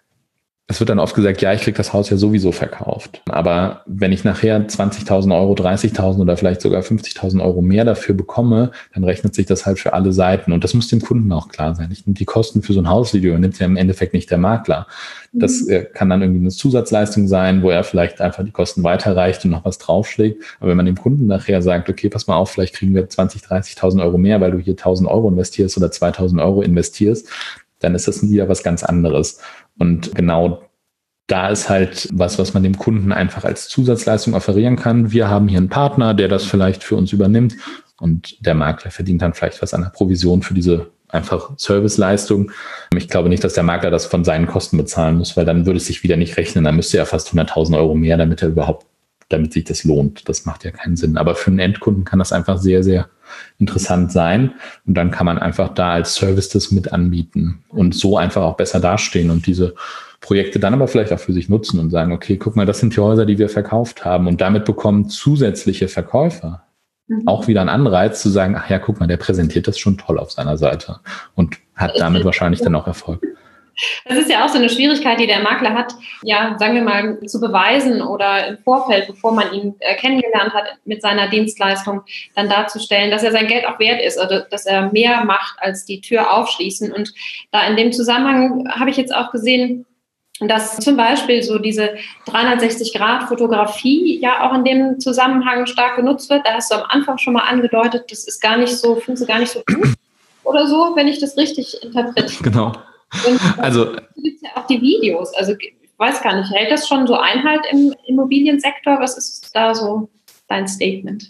es wird dann oft gesagt, ja, ich kriege das Haus ja sowieso verkauft. Aber wenn ich nachher zwanzigtausend Euro, dreißigtausend oder vielleicht sogar fünfzigtausend Euro mehr dafür bekomme, dann rechnet sich das halt für alle Seiten. Und das muss dem Kunden auch klar sein. Ich nehme die Kosten für so ein Hausvideo, nimmt ja im Endeffekt nicht der Makler. Das äh, kann dann irgendwie eine Zusatzleistung sein, wo er vielleicht einfach die Kosten weiterreicht und noch was draufschlägt. Aber wenn man dem Kunden nachher sagt, okay, pass mal auf, vielleicht kriegen wir zwanzigtausend, dreißigtausend Euro mehr, weil du hier tausend Euro investierst oder zweitausend Euro investierst, dann ist das wieder was ganz anderes. Und genau da ist halt was, was man dem Kunden einfach als Zusatzleistung offerieren kann. Wir haben hier einen Partner, der das vielleicht für uns übernimmt und der Makler verdient dann vielleicht was an der Provision für diese einfach Serviceleistung. Ich glaube nicht, dass der Makler das von seinen Kosten bezahlen muss, weil dann würde es sich wieder nicht rechnen. Dann müsste er fast hunderttausend Euro mehr, damit er überhaupt, damit sich das lohnt. Das macht ja keinen Sinn. Aber für einen Endkunden kann das einfach sehr, sehr interessant sein. Und dann kann man einfach da als Service das mit anbieten und so einfach auch besser dastehen und diese Projekte dann aber vielleicht auch für sich nutzen und sagen, okay, guck mal, das sind die Häuser, die wir verkauft haben. Und damit bekommen zusätzliche Verkäufer mhm. auch wieder einen Anreiz zu sagen, ach ja, guck mal, der präsentiert das schon toll auf seiner Seite und hat damit wahrscheinlich dann auch Erfolg. Das ist ja auch so eine Schwierigkeit, die der Makler hat, ja, sagen wir mal, zu beweisen oder im Vorfeld, bevor man ihn äh, kennengelernt hat, mit seiner Dienstleistung dann darzustellen, dass er sein Geld auch wert ist oder dass er mehr macht als die Tür aufschließen. Und da in dem Zusammenhang habe ich jetzt auch gesehen, dass zum Beispiel so diese dreihundertsechzig Grad Fotografie ja auch in dem Zusammenhang stark genutzt wird. Da hast du am Anfang schon mal angedeutet, das ist gar nicht so, findest du gar nicht so gut oder so, wenn ich das richtig interpretiere. Genau. Und also gibt es ja auch die Videos. Also ich weiß gar nicht, hält das schon so Einhalt im Immobiliensektor? Was ist da so dein Statement?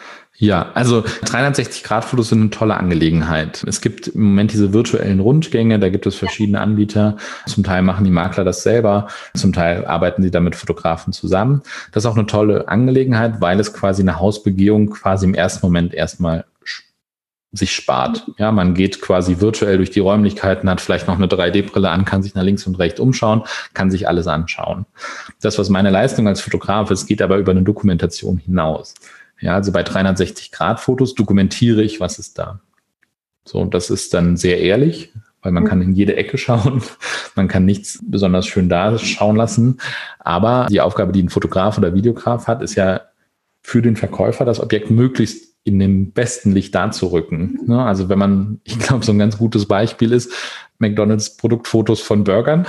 Ja, also dreihundertsechzig Grad Fotos sind eine tolle Angelegenheit. Es gibt im Moment diese virtuellen Rundgänge, da gibt es verschiedene Anbieter. Zum Teil machen die Makler das selber, zum Teil arbeiten sie da mit Fotografen zusammen. Das ist auch eine tolle Angelegenheit, weil es quasi eine Hausbegehung quasi im ersten Moment erstmal sich spart. Ja, man geht quasi virtuell durch die Räumlichkeiten, hat vielleicht noch eine drei D Brille an, kann sich nach links und rechts umschauen, kann sich alles anschauen. Das, was meine Leistung als Fotograf ist, geht aber über eine Dokumentation hinaus. Ja, also bei dreihundertsechzig Grad Fotos dokumentiere ich, was ist da. So, und das ist dann sehr ehrlich, weil man kann in jede Ecke schauen. Man kann nichts besonders schön da schauen lassen. Aber die Aufgabe, die ein Fotograf oder Videograf hat, ist ja für den Verkäufer, das Objekt möglichst in dem besten Licht darzurücken. Also wenn man, ich glaube, so ein ganz gutes Beispiel ist, McDonald's Produktfotos von Burgern.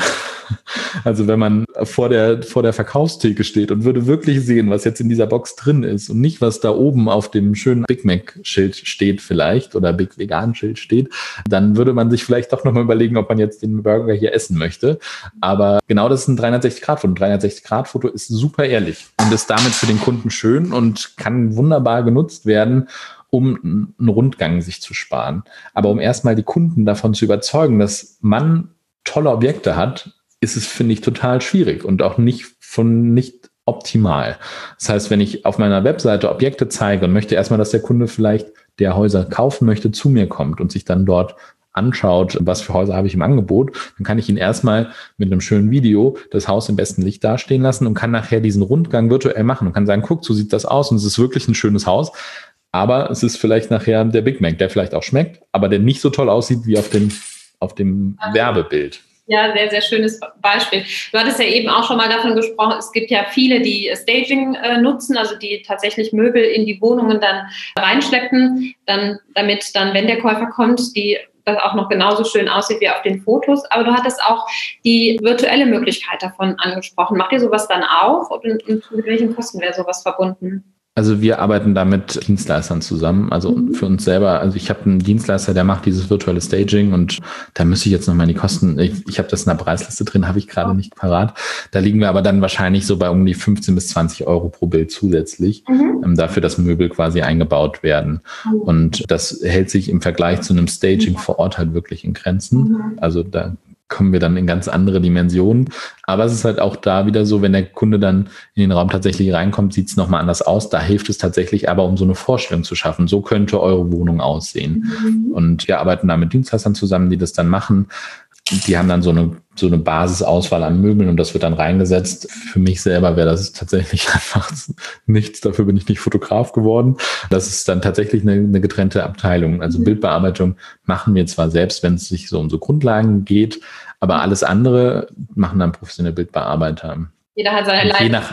Also wenn man vor der, vor der Verkaufstheke steht und würde wirklich sehen, was jetzt in dieser Box drin ist und nicht, was da oben auf dem schönen Big Mac-Schild steht vielleicht oder Big Vegan-Schild steht, dann würde man sich vielleicht doch nochmal überlegen, ob man jetzt den Burger hier essen möchte. Aber genau das ist ein dreihundertsechzig Grad Foto. Ein dreihundertsechzig Grad Foto ist super ehrlich und ist damit für den Kunden schön und kann wunderbar genutzt werden, um einen Rundgang sich zu sparen. Aber um erstmal die Kunden davon zu überzeugen, dass man tolle Objekte hat, ist es, finde ich, total schwierig und auch nicht von nicht optimal. Das heißt, wenn ich auf meiner Webseite Objekte zeige und möchte erstmal, dass der Kunde vielleicht, der Häuser kaufen möchte, zu mir kommt und sich dann dort anschaut, was für Häuser habe ich im Angebot, dann kann ich ihn erstmal mit einem schönen Video das Haus im besten Licht dastehen lassen und kann nachher diesen Rundgang virtuell machen und kann sagen, guck, so sieht das aus und es ist wirklich ein schönes Haus. Aber es ist vielleicht nachher der Big Mac, der vielleicht auch schmeckt, aber der nicht so toll aussieht wie auf dem, auf dem Werbebild. Ja, sehr, sehr schönes Beispiel. Du hattest ja eben auch schon mal davon gesprochen, es gibt ja viele, die Staging äh, nutzen, also die tatsächlich Möbel in die Wohnungen dann reinschleppen, dann, damit dann, wenn der Käufer kommt, die das auch noch genauso schön aussieht wie auf den Fotos. Aber du hattest auch die virtuelle Möglichkeit davon angesprochen. Macht ihr sowas dann auch und, und mit welchen Kosten wäre sowas verbunden? Also wir arbeiten da mit Dienstleistern zusammen, also mhm. für uns selber. Also ich habe einen Dienstleister, der macht dieses virtuelle Staging und da müsste ich jetzt nochmal in die Kosten, ich, ich habe das in der Preisliste drin, habe ich gerade nicht parat. Da liegen wir aber dann wahrscheinlich so bei um die fünfzehn bis zwanzig Euro pro Bild zusätzlich, mhm. ähm, dafür, dass Möbel quasi eingebaut werden. Mhm. Und das hält sich im Vergleich zu einem Staging mhm. vor Ort halt wirklich in Grenzen. Mhm. Also da kommen wir dann in ganz andere Dimensionen. Aber es ist halt auch da wieder so, wenn der Kunde dann in den Raum tatsächlich reinkommt, sieht es nochmal anders aus. Da hilft es tatsächlich aber, um so eine Vorstellung zu schaffen. So könnte eure Wohnung aussehen. Mhm. Und wir arbeiten da mit Dienstleistern zusammen, die das dann machen. Die haben dann so eine, so eine Basisauswahl an Möbeln und das wird dann reingesetzt. Für mich selber wäre das tatsächlich einfach nichts. Dafür bin ich nicht Fotograf geworden. Das ist dann tatsächlich eine, eine getrennte Abteilung. Also mhm. Bildbearbeitung machen wir zwar selbst, wenn es sich so um so Grundlagen geht, aber alles andere machen dann professionelle Bildbearbeiter. Jeder hat seine Je nach,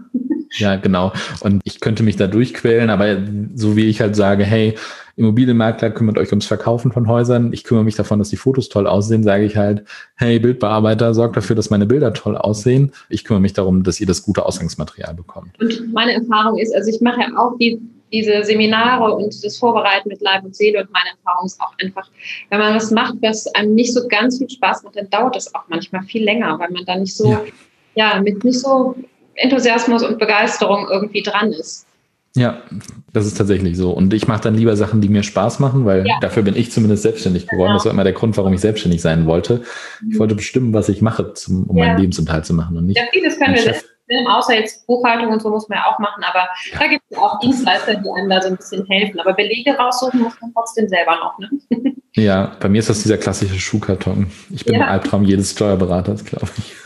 ja, genau. Und ich könnte mich da durchquälen, aber so wie ich halt sage, hey, Immobilienmakler, kümmert euch ums Verkaufen von Häusern. Ich kümmere mich davon, dass die Fotos toll aussehen, sage ich halt, hey, Bildbearbeiter, sorgt dafür, dass meine Bilder toll aussehen. Ich kümmere mich darum, dass ihr das gute Ausgangsmaterial bekommt. Und meine Erfahrung ist, also ich mache ja auch die, diese Seminare und das Vorbereiten mit Leib und Seele und meine Erfahrung ist auch einfach, wenn man was macht, was einem nicht so ganz viel Spaß macht, dann dauert das auch manchmal viel länger, weil man da nicht so, ja, ja mit nicht so Enthusiasmus und Begeisterung irgendwie dran ist. Ja, das ist tatsächlich so. Und ich mache dann lieber Sachen, die mir Spaß machen, weil ja. dafür bin ich zumindest selbstständig geworden. Genau. Das war immer der Grund, warum ich selbstständig sein wollte. Ich wollte bestimmen, was ich mache, zum, um ja. meinen Lebensunterhalt zu machen. Und nicht ja, vieles können wir selbst, außer jetzt Buchhaltung und so muss man ja auch machen. Aber ja. da gibt es auch Dienstleister, die einem da so ein bisschen helfen. Aber Belege raussuchen muss man trotzdem selber noch. Ne? Ja, bei mir ist das dieser klassische Schuhkarton. Ich bin ja. ein Albtraum jedes Steuerberaters, glaube ich.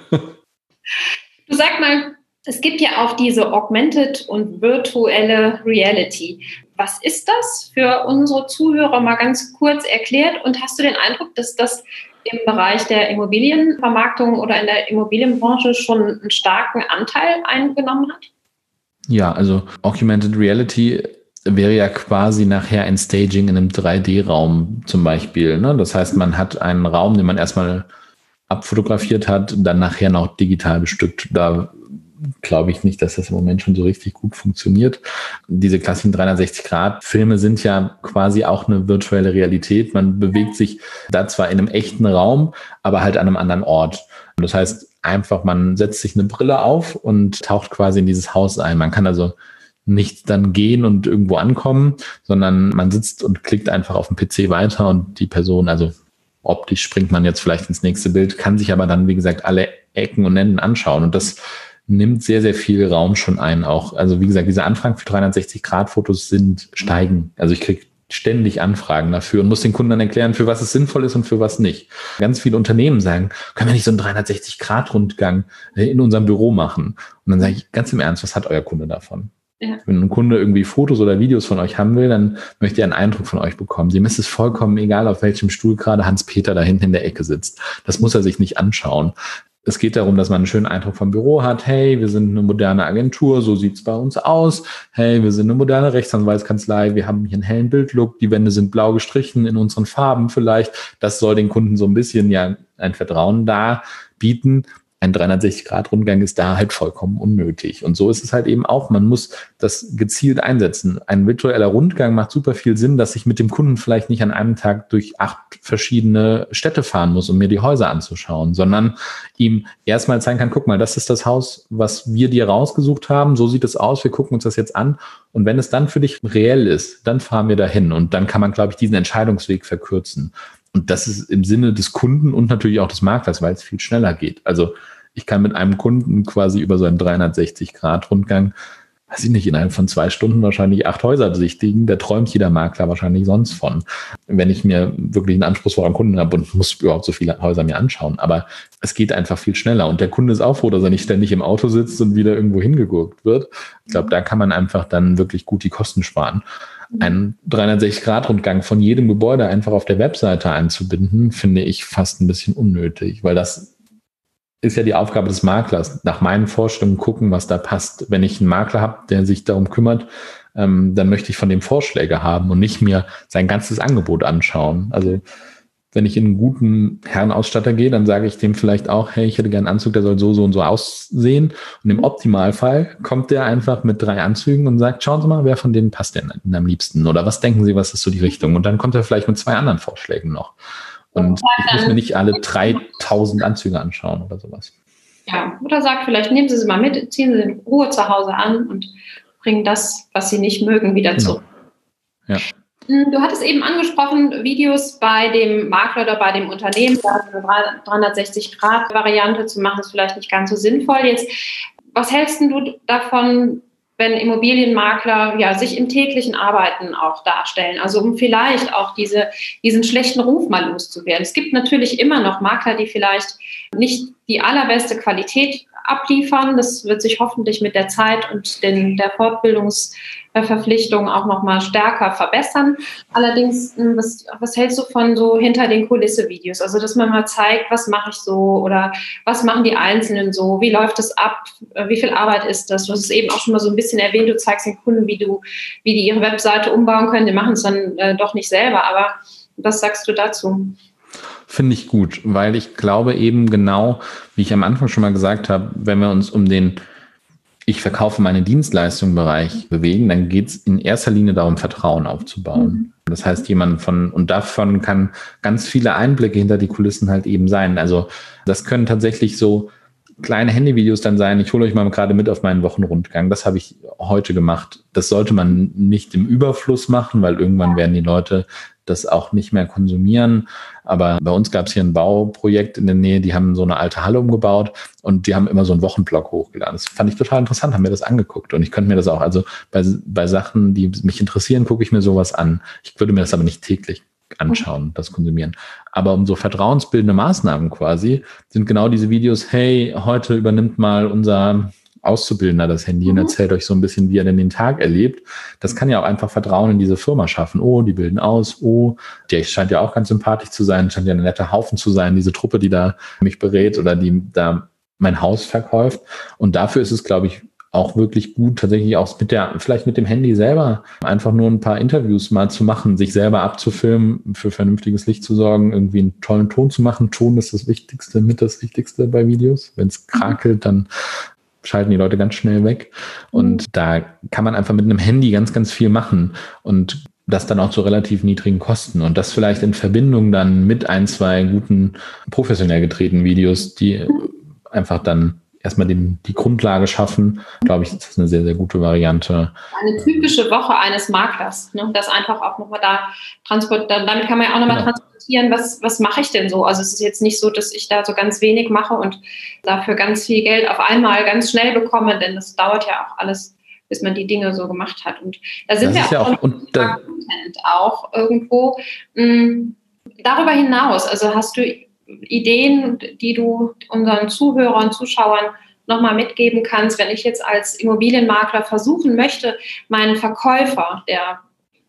Du sag mal, es gibt ja auch diese Augmented und virtuelle Reality. Was ist das für unsere Zuhörer mal ganz kurz erklärt? Und hast du den Eindruck, dass das im Bereich der Immobilienvermarktung oder in der Immobilienbranche schon einen starken Anteil eingenommen hat? Ja, also Augmented Reality wäre ja quasi nachher ein Staging in einem drei D-Raum zum Beispiel. Ne? Das heißt, man hat einen Raum, den man erstmal abfotografiert hat, dann nachher noch digital bestückt. Da glaube ich nicht, dass das im Moment schon so richtig gut funktioniert. Diese klassischen dreihundertsechzig Grad Filme sind ja quasi auch eine virtuelle Realität. Man bewegt sich da zwar in einem echten Raum, aber halt an einem anderen Ort. Und das heißt einfach, man setzt sich eine Brille auf und taucht quasi in dieses Haus ein. Man kann also nicht dann gehen und irgendwo ankommen, sondern man sitzt und klickt einfach auf dem P C weiter und die Person, also optisch springt man jetzt vielleicht ins nächste Bild, kann sich aber dann, wie gesagt, alle Ecken und Enden anschauen. Und das nimmt sehr, sehr viel Raum schon ein auch. Also wie gesagt, diese Anfragen für dreihundertsechzig Grad Fotos sind steigen. Also ich kriege ständig Anfragen dafür und muss den Kunden dann erklären, für was es sinnvoll ist und für was nicht. Ganz viele Unternehmen sagen, können wir nicht so einen dreihundertsechzig Grad Rundgang in unserem Büro machen? Und dann sage ich ganz im Ernst, was hat euer Kunde davon? Ja. Wenn ein Kunde irgendwie Fotos oder Videos von euch haben will, dann möchte er einen Eindruck von euch bekommen. Dem ist es vollkommen egal, auf welchem Stuhl gerade Hans-Peter da hinten in der Ecke sitzt. Das muss er sich nicht anschauen. Es geht darum, dass man einen schönen Eindruck vom Büro hat. Hey, wir sind eine moderne Agentur, so sieht's bei uns aus. Hey, wir sind eine moderne Rechtsanwaltskanzlei, wir haben hier einen hellen Bildlook, die Wände sind blau gestrichen in unseren Farben vielleicht. Das soll den Kunden so ein bisschen ja ein Vertrauen da bieten. Ein dreihundertsechzig-Grad-Rundgang ist da halt vollkommen unnötig. Und so ist es halt eben auch. Man muss das gezielt einsetzen. Ein virtueller Rundgang macht super viel Sinn, dass ich mit dem Kunden vielleicht nicht an einem Tag durch acht verschiedene Städte fahren muss, um mir die Häuser anzuschauen, sondern ihm erstmal zeigen kann, guck mal, das ist das Haus, was wir dir rausgesucht haben. So sieht es aus. Wir gucken uns das jetzt an. Und wenn es dann für dich reell ist, dann fahren wir dahin. Und dann kann man, glaube ich, diesen Entscheidungsweg verkürzen. Und das ist im Sinne des Kunden und natürlich auch des Maklers, weil es viel schneller geht. Also ich kann mit einem Kunden quasi über so einen dreihundertsechzig-Grad-Rundgang, weiß ich nicht, innerhalb von zwei Stunden wahrscheinlich acht Häuser besichtigen. Da träumt jeder Makler wahrscheinlich sonst von, wenn ich mir wirklich einen anspruchsvollen Kunden habe und muss überhaupt so viele Häuser mir anschauen. Aber es geht einfach viel schneller. Und der Kunde ist auch froh, dass er nicht ständig im Auto sitzt und wieder irgendwo hingegurkt wird. Ich glaube, da kann man einfach dann wirklich gut die Kosten sparen. Einen dreihundertsechzig-Grad-Rundgang von jedem Gebäude einfach auf der Webseite einzubinden, finde ich fast ein bisschen unnötig, weil das ist ja die Aufgabe des Maklers, nach meinen Vorstellungen gucken, was da passt. Wenn ich einen Makler habe, der sich darum kümmert, ähm, dann möchte ich von dem Vorschläge haben und nicht mir sein ganzes Angebot anschauen. Also wenn ich in einen guten Herrenausstatter gehe, dann sage ich dem vielleicht auch, hey, ich hätte gerne einen Anzug, der soll so, so und so aussehen. Und im Optimalfall kommt der einfach mit drei Anzügen und sagt, schauen Sie mal, wer von denen passt denn am liebsten? Oder was denken Sie, was ist so die Richtung? Und dann kommt er vielleicht mit zwei anderen Vorschlägen noch. Und ich muss mir nicht alle dreitausend Anzüge anschauen oder sowas. Ja, oder sagt vielleicht, nehmen Sie sie mal mit, ziehen Sie in Ruhe zu Hause an und bringen das, was Sie nicht mögen, wieder zurück. Genau. Ja. Du hattest eben angesprochen, Videos bei dem Makler oder bei dem Unternehmen, da eine dreihundertsechzig-Grad-Variante zu machen, ist vielleicht nicht ganz so sinnvoll. Jetzt, was hältst du davon, wenn Immobilienmakler ja sich im täglichen Arbeiten auch darstellen, also um vielleicht auch diese, diesen schlechten Ruf mal loszuwerden? Es gibt natürlich immer noch Makler, die vielleicht nicht die allerbeste Qualität abliefern. Das wird sich hoffentlich mit der Zeit und den, der Fortbildungsverpflichtung auch noch mal stärker verbessern. Allerdings, was, was hältst du von so hinter den Kulisse-Videos? Also, dass man mal zeigt, was mache ich so oder was machen die Einzelnen so? Wie läuft es ab? Wie viel Arbeit ist das? Du hast es eben auch schon mal so ein bisschen erwähnt. Du zeigst den Kunden, wie du, wie die ihre Webseite umbauen können. Die machen es dann äh, doch nicht selber. Aber was sagst du dazu? Finde ich gut, weil ich glaube eben genau, wie ich am Anfang schon mal gesagt habe, wenn wir uns um den Ich verkaufe meine Dienstleistung Bereich bewegen, dann geht es in erster Linie darum, Vertrauen aufzubauen. Mhm. Das heißt, jemand von, und davon kann ganz viele Einblicke hinter die Kulissen halt eben sein. Also das können tatsächlich so kleine Handyvideos dann sein. Ich hole euch mal gerade mit auf meinen Wochenrundgang. Das habe ich heute gemacht. Das sollte man nicht im Überfluss machen, weil irgendwann werden die Leute das auch nicht mehr konsumieren. Aber bei uns gab es hier ein Bauprojekt in der Nähe, die haben so eine alte Halle umgebaut und die haben immer so einen Wochenblock hochgeladen. Das fand ich total interessant, haben mir das angeguckt. Und ich könnte mir das auch, also bei, bei Sachen, die mich interessieren, gucke ich mir sowas an. Ich würde mir das aber nicht täglich anschauen, das konsumieren. Aber um so vertrauensbildende Maßnahmen quasi, sind genau diese Videos, hey, heute übernimmt mal unser Auszubildender das Handy und erzählt euch so ein bisschen, wie er denn den Tag erlebt. Das kann ja auch einfach Vertrauen in diese Firma schaffen. Oh, die bilden aus. Oh, der scheint ja auch ganz sympathisch zu sein. Scheint ja ein netter Haufen zu sein, diese Truppe, die da mich berät oder die da mein Haus verkauft. Und dafür ist es, glaube ich, auch wirklich gut, tatsächlich auch mit der, vielleicht mit dem Handy selber einfach nur ein paar Interviews mal zu machen, sich selber abzufilmen, für vernünftiges Licht zu sorgen, irgendwie einen tollen Ton zu machen. Ton ist das Wichtigste, mit das Wichtigste bei Videos. Wenn es krakelt, dann schalten die Leute ganz schnell weg. Und da kann man einfach mit einem Handy ganz, ganz viel machen und das dann auch zu relativ niedrigen Kosten. Und das vielleicht in Verbindung dann mit ein, zwei guten professionell gedrehten Videos, die einfach dann erstmal den, die Grundlage schaffen, glaube ich, ist das eine sehr, sehr gute Variante. Eine typische Woche eines Maklers, ne? Das einfach auch nochmal da transportieren. Damit kann man ja auch nochmal genau. transportieren, was, was mache ich denn so? Also es ist jetzt nicht so, dass ich da so ganz wenig mache und dafür ganz viel Geld auf einmal ganz schnell bekomme, denn das dauert ja auch alles, bis man die Dinge so gemacht hat. Und da sind das wir auch, ja auch, und da, Content auch irgendwo. Mh, darüber hinaus, also hast du Ideen, die du unseren Zuhörern, Zuschauern nochmal mitgeben kannst, wenn ich jetzt als Immobilienmakler versuchen möchte, meinen Verkäufer, der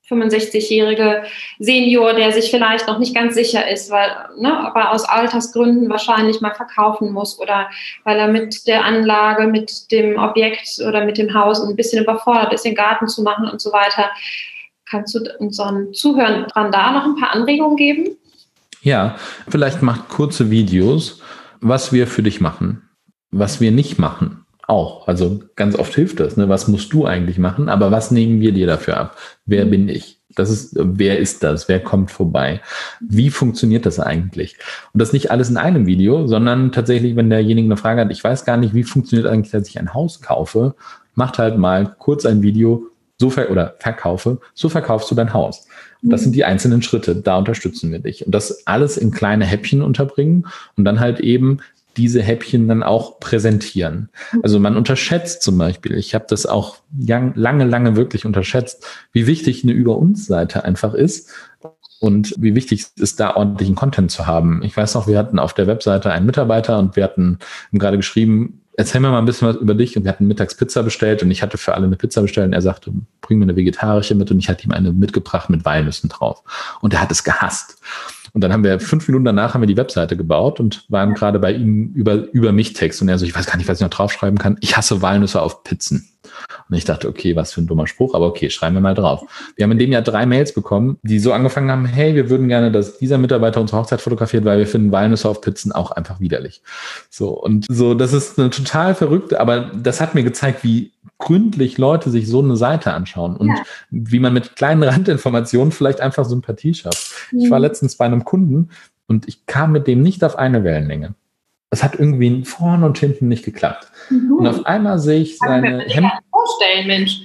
fünfundsechzigjährige Senior, der sich vielleicht noch nicht ganz sicher ist, weil, ne, ob er aus Altersgründen wahrscheinlich mal verkaufen muss oder weil er mit der Anlage, mit dem Objekt oder mit dem Haus ein bisschen überfordert ist, den Garten zu machen und so weiter. Kannst du unseren Zuhörern da noch ein paar Anregungen geben? Ja, vielleicht macht kurze Videos, was wir für dich machen, was wir nicht machen. Auch, also ganz oft hilft das, ne? Was musst du eigentlich machen, aber was nehmen wir dir dafür ab? Wer bin ich? Das ist, wer ist das? Wer kommt vorbei? Wie funktioniert das eigentlich? Und das nicht alles in einem Video, sondern tatsächlich, wenn derjenige eine Frage hat, ich weiß gar nicht, wie funktioniert eigentlich, dass ich ein Haus kaufe, macht halt mal kurz ein Video, so ver- oder verkaufe, so verkaufst du dein Haus. Und das sind die einzelnen Schritte, da unterstützen wir dich. Und das alles in kleine Häppchen unterbringen und dann halt eben diese Häppchen dann auch präsentieren. Also man unterschätzt zum Beispiel, ich habe das auch lange, lange wirklich unterschätzt, wie wichtig eine Über-uns-Seite einfach ist und wie wichtig es ist, da ordentlichen Content zu haben. Ich weiß noch, wir hatten auf der Webseite einen Mitarbeiter und wir hatten ihm gerade geschrieben, erzähl mir mal ein bisschen was über dich. Und wir hatten mittags Pizza bestellt und ich hatte für alle eine Pizza bestellt und er sagte, bring mir eine vegetarische mit und ich hatte ihm eine mitgebracht mit Walnüssen drauf. Und er hat es gehasst. Und dann haben wir fünf Minuten danach haben wir die Webseite gebaut und waren gerade bei ihm über, über mich Text. Und er so, ich weiß gar nicht, was ich noch draufschreiben kann. Ich hasse Walnüsse auf Pizzen. Und ich dachte, okay, was für ein dummer Spruch, aber okay, schreiben wir mal drauf. Wir haben in dem Jahr drei Mails bekommen, die so angefangen haben, hey, wir würden gerne, dass dieser Mitarbeiter unsere Hochzeit fotografiert, weil wir finden Walnüsse auf Pizzen auch einfach widerlich. So, und so, das ist eine total verrückte, aber das hat mir gezeigt, wie gründlich Leute sich so eine Seite anschauen und ja. wie man mit kleinen Randinformationen vielleicht einfach Sympathie schafft. Mhm. Ich war letztens bei einem Kunden und ich kam mit dem nicht auf eine Wellenlänge. Es hat irgendwie vorne und hinten nicht geklappt. Mhm. Und auf einmal sehe ich seine Hemden. Vorstellen, Mensch.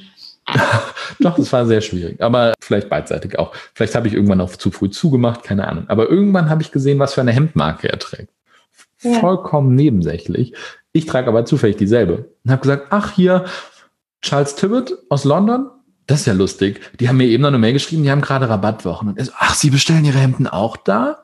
Doch, das war sehr schwierig. Aber vielleicht beidseitig auch. Vielleicht habe ich irgendwann auch zu früh zugemacht, keine Ahnung. Aber irgendwann habe ich gesehen, was für eine Hemdmarke er trägt. Ja. Vollkommen nebensächlich. Ich trage aber zufällig dieselbe. Und habe gesagt, ach hier, Charles Tibbett aus London. Das ist ja lustig. Die haben mir eben noch eine Mail geschrieben, die haben gerade Rabattwochen. Und er so, ach, Sie bestellen Ihre Hemden auch da?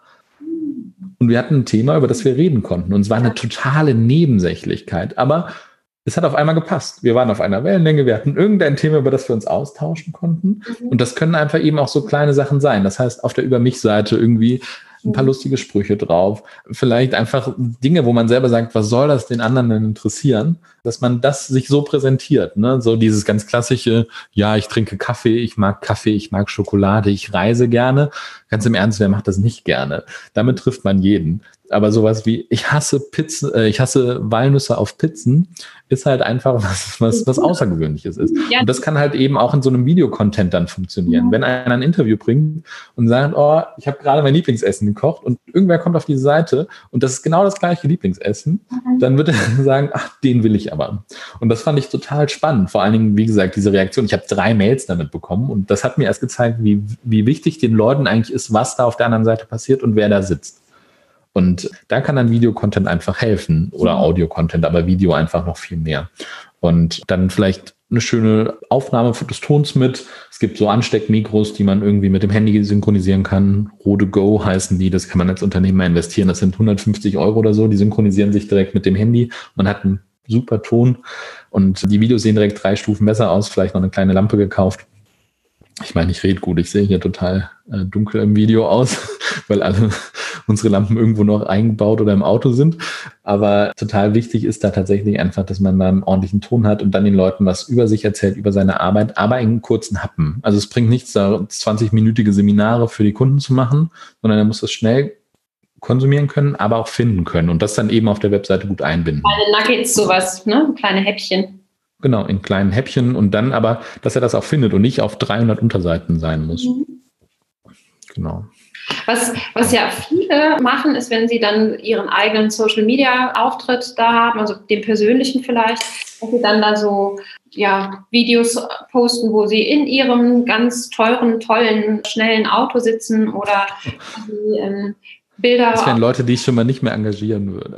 Und wir hatten ein Thema, über das wir reden konnten. Und es war eine totale Nebensächlichkeit. Aber es hat auf einmal gepasst. Wir waren auf einer Wellenlänge, wir hatten irgendein Thema, über das wir uns austauschen konnten. Mhm. Und das können einfach eben auch so kleine Sachen sein. Das heißt, auf der Über-mich-Seite irgendwie ein paar lustige Sprüche drauf. Vielleicht einfach Dinge, wo man selber sagt, was soll das den anderen denn interessieren? Dass man das sich so präsentiert. Ne? So dieses ganz klassische, ja, ich trinke Kaffee, ich mag Kaffee, ich mag Schokolade, ich reise gerne. Ganz im Ernst, wer macht das nicht gerne? Damit trifft man jeden. Aber sowas wie, ich hasse Pizzen, äh, ich hasse Walnüsse auf Pizzen, ist halt einfach was, was, was Außergewöhnliches ist. Ja. Und das kann halt eben auch in so einem Videocontent dann funktionieren. Ja. Wenn einer ein Interview bringt und sagt, oh, ich habe gerade mein Lieblingsessen gekocht und irgendwer kommt auf diese Seite und das ist genau das gleiche Lieblingsessen, mhm. dann wird er sagen, ach, den will ich aber. Und das fand ich total spannend. Vor allen Dingen, wie gesagt, diese Reaktion. Ich habe drei Mails damit bekommen und das hat mir erst gezeigt, wie, wie wichtig den Leuten eigentlich ist, was da auf der anderen Seite passiert und wer da sitzt. Und da kann dann Videocontent einfach helfen oder Audio-Content, aber Video einfach noch viel mehr. Und dann vielleicht eine schöne Aufnahme des Tons mit. Es gibt so Ansteckmikros, die man irgendwie mit dem Handy synchronisieren kann. Rode Go heißen die, das kann man als Unternehmer investieren. Das sind hundertfünfzig Euro oder so, die synchronisieren sich direkt mit dem Handy. Man hat einen super Ton und die Videos sehen direkt drei Stufen besser aus. Vielleicht noch eine kleine Lampe gekauft. Ich meine, ich rede gut, ich sehe hier total äh, dunkel im Video aus, weil alle unsere Lampen irgendwo noch eingebaut oder im Auto sind. Aber total wichtig ist da tatsächlich einfach, dass man da einen ordentlichen Ton hat und dann den Leuten was über sich erzählt, über seine Arbeit, aber in kurzen Happen. Also es bringt nichts, da zwanzig-minütige Seminare für die Kunden zu machen, sondern er muss das schnell konsumieren können, aber auch finden können und das dann eben auf der Webseite gut einbinden. Kleine Nuggets, sowas, ne? Kleine Häppchen. Genau, in kleinen Häppchen und dann aber, dass er das auch findet und nicht auf dreihundert Unterseiten sein muss. Mhm. Genau. Was, was ja viele machen, ist, wenn sie dann ihren eigenen Social-Media-Auftritt da haben, also den persönlichen vielleicht, dass sie dann da so ja, Videos posten, wo sie in ihrem ganz teuren, tollen, schnellen Auto sitzen oder die, ähm, Bilder. Das wären Leute, die ich schon mal nicht mehr engagieren würde.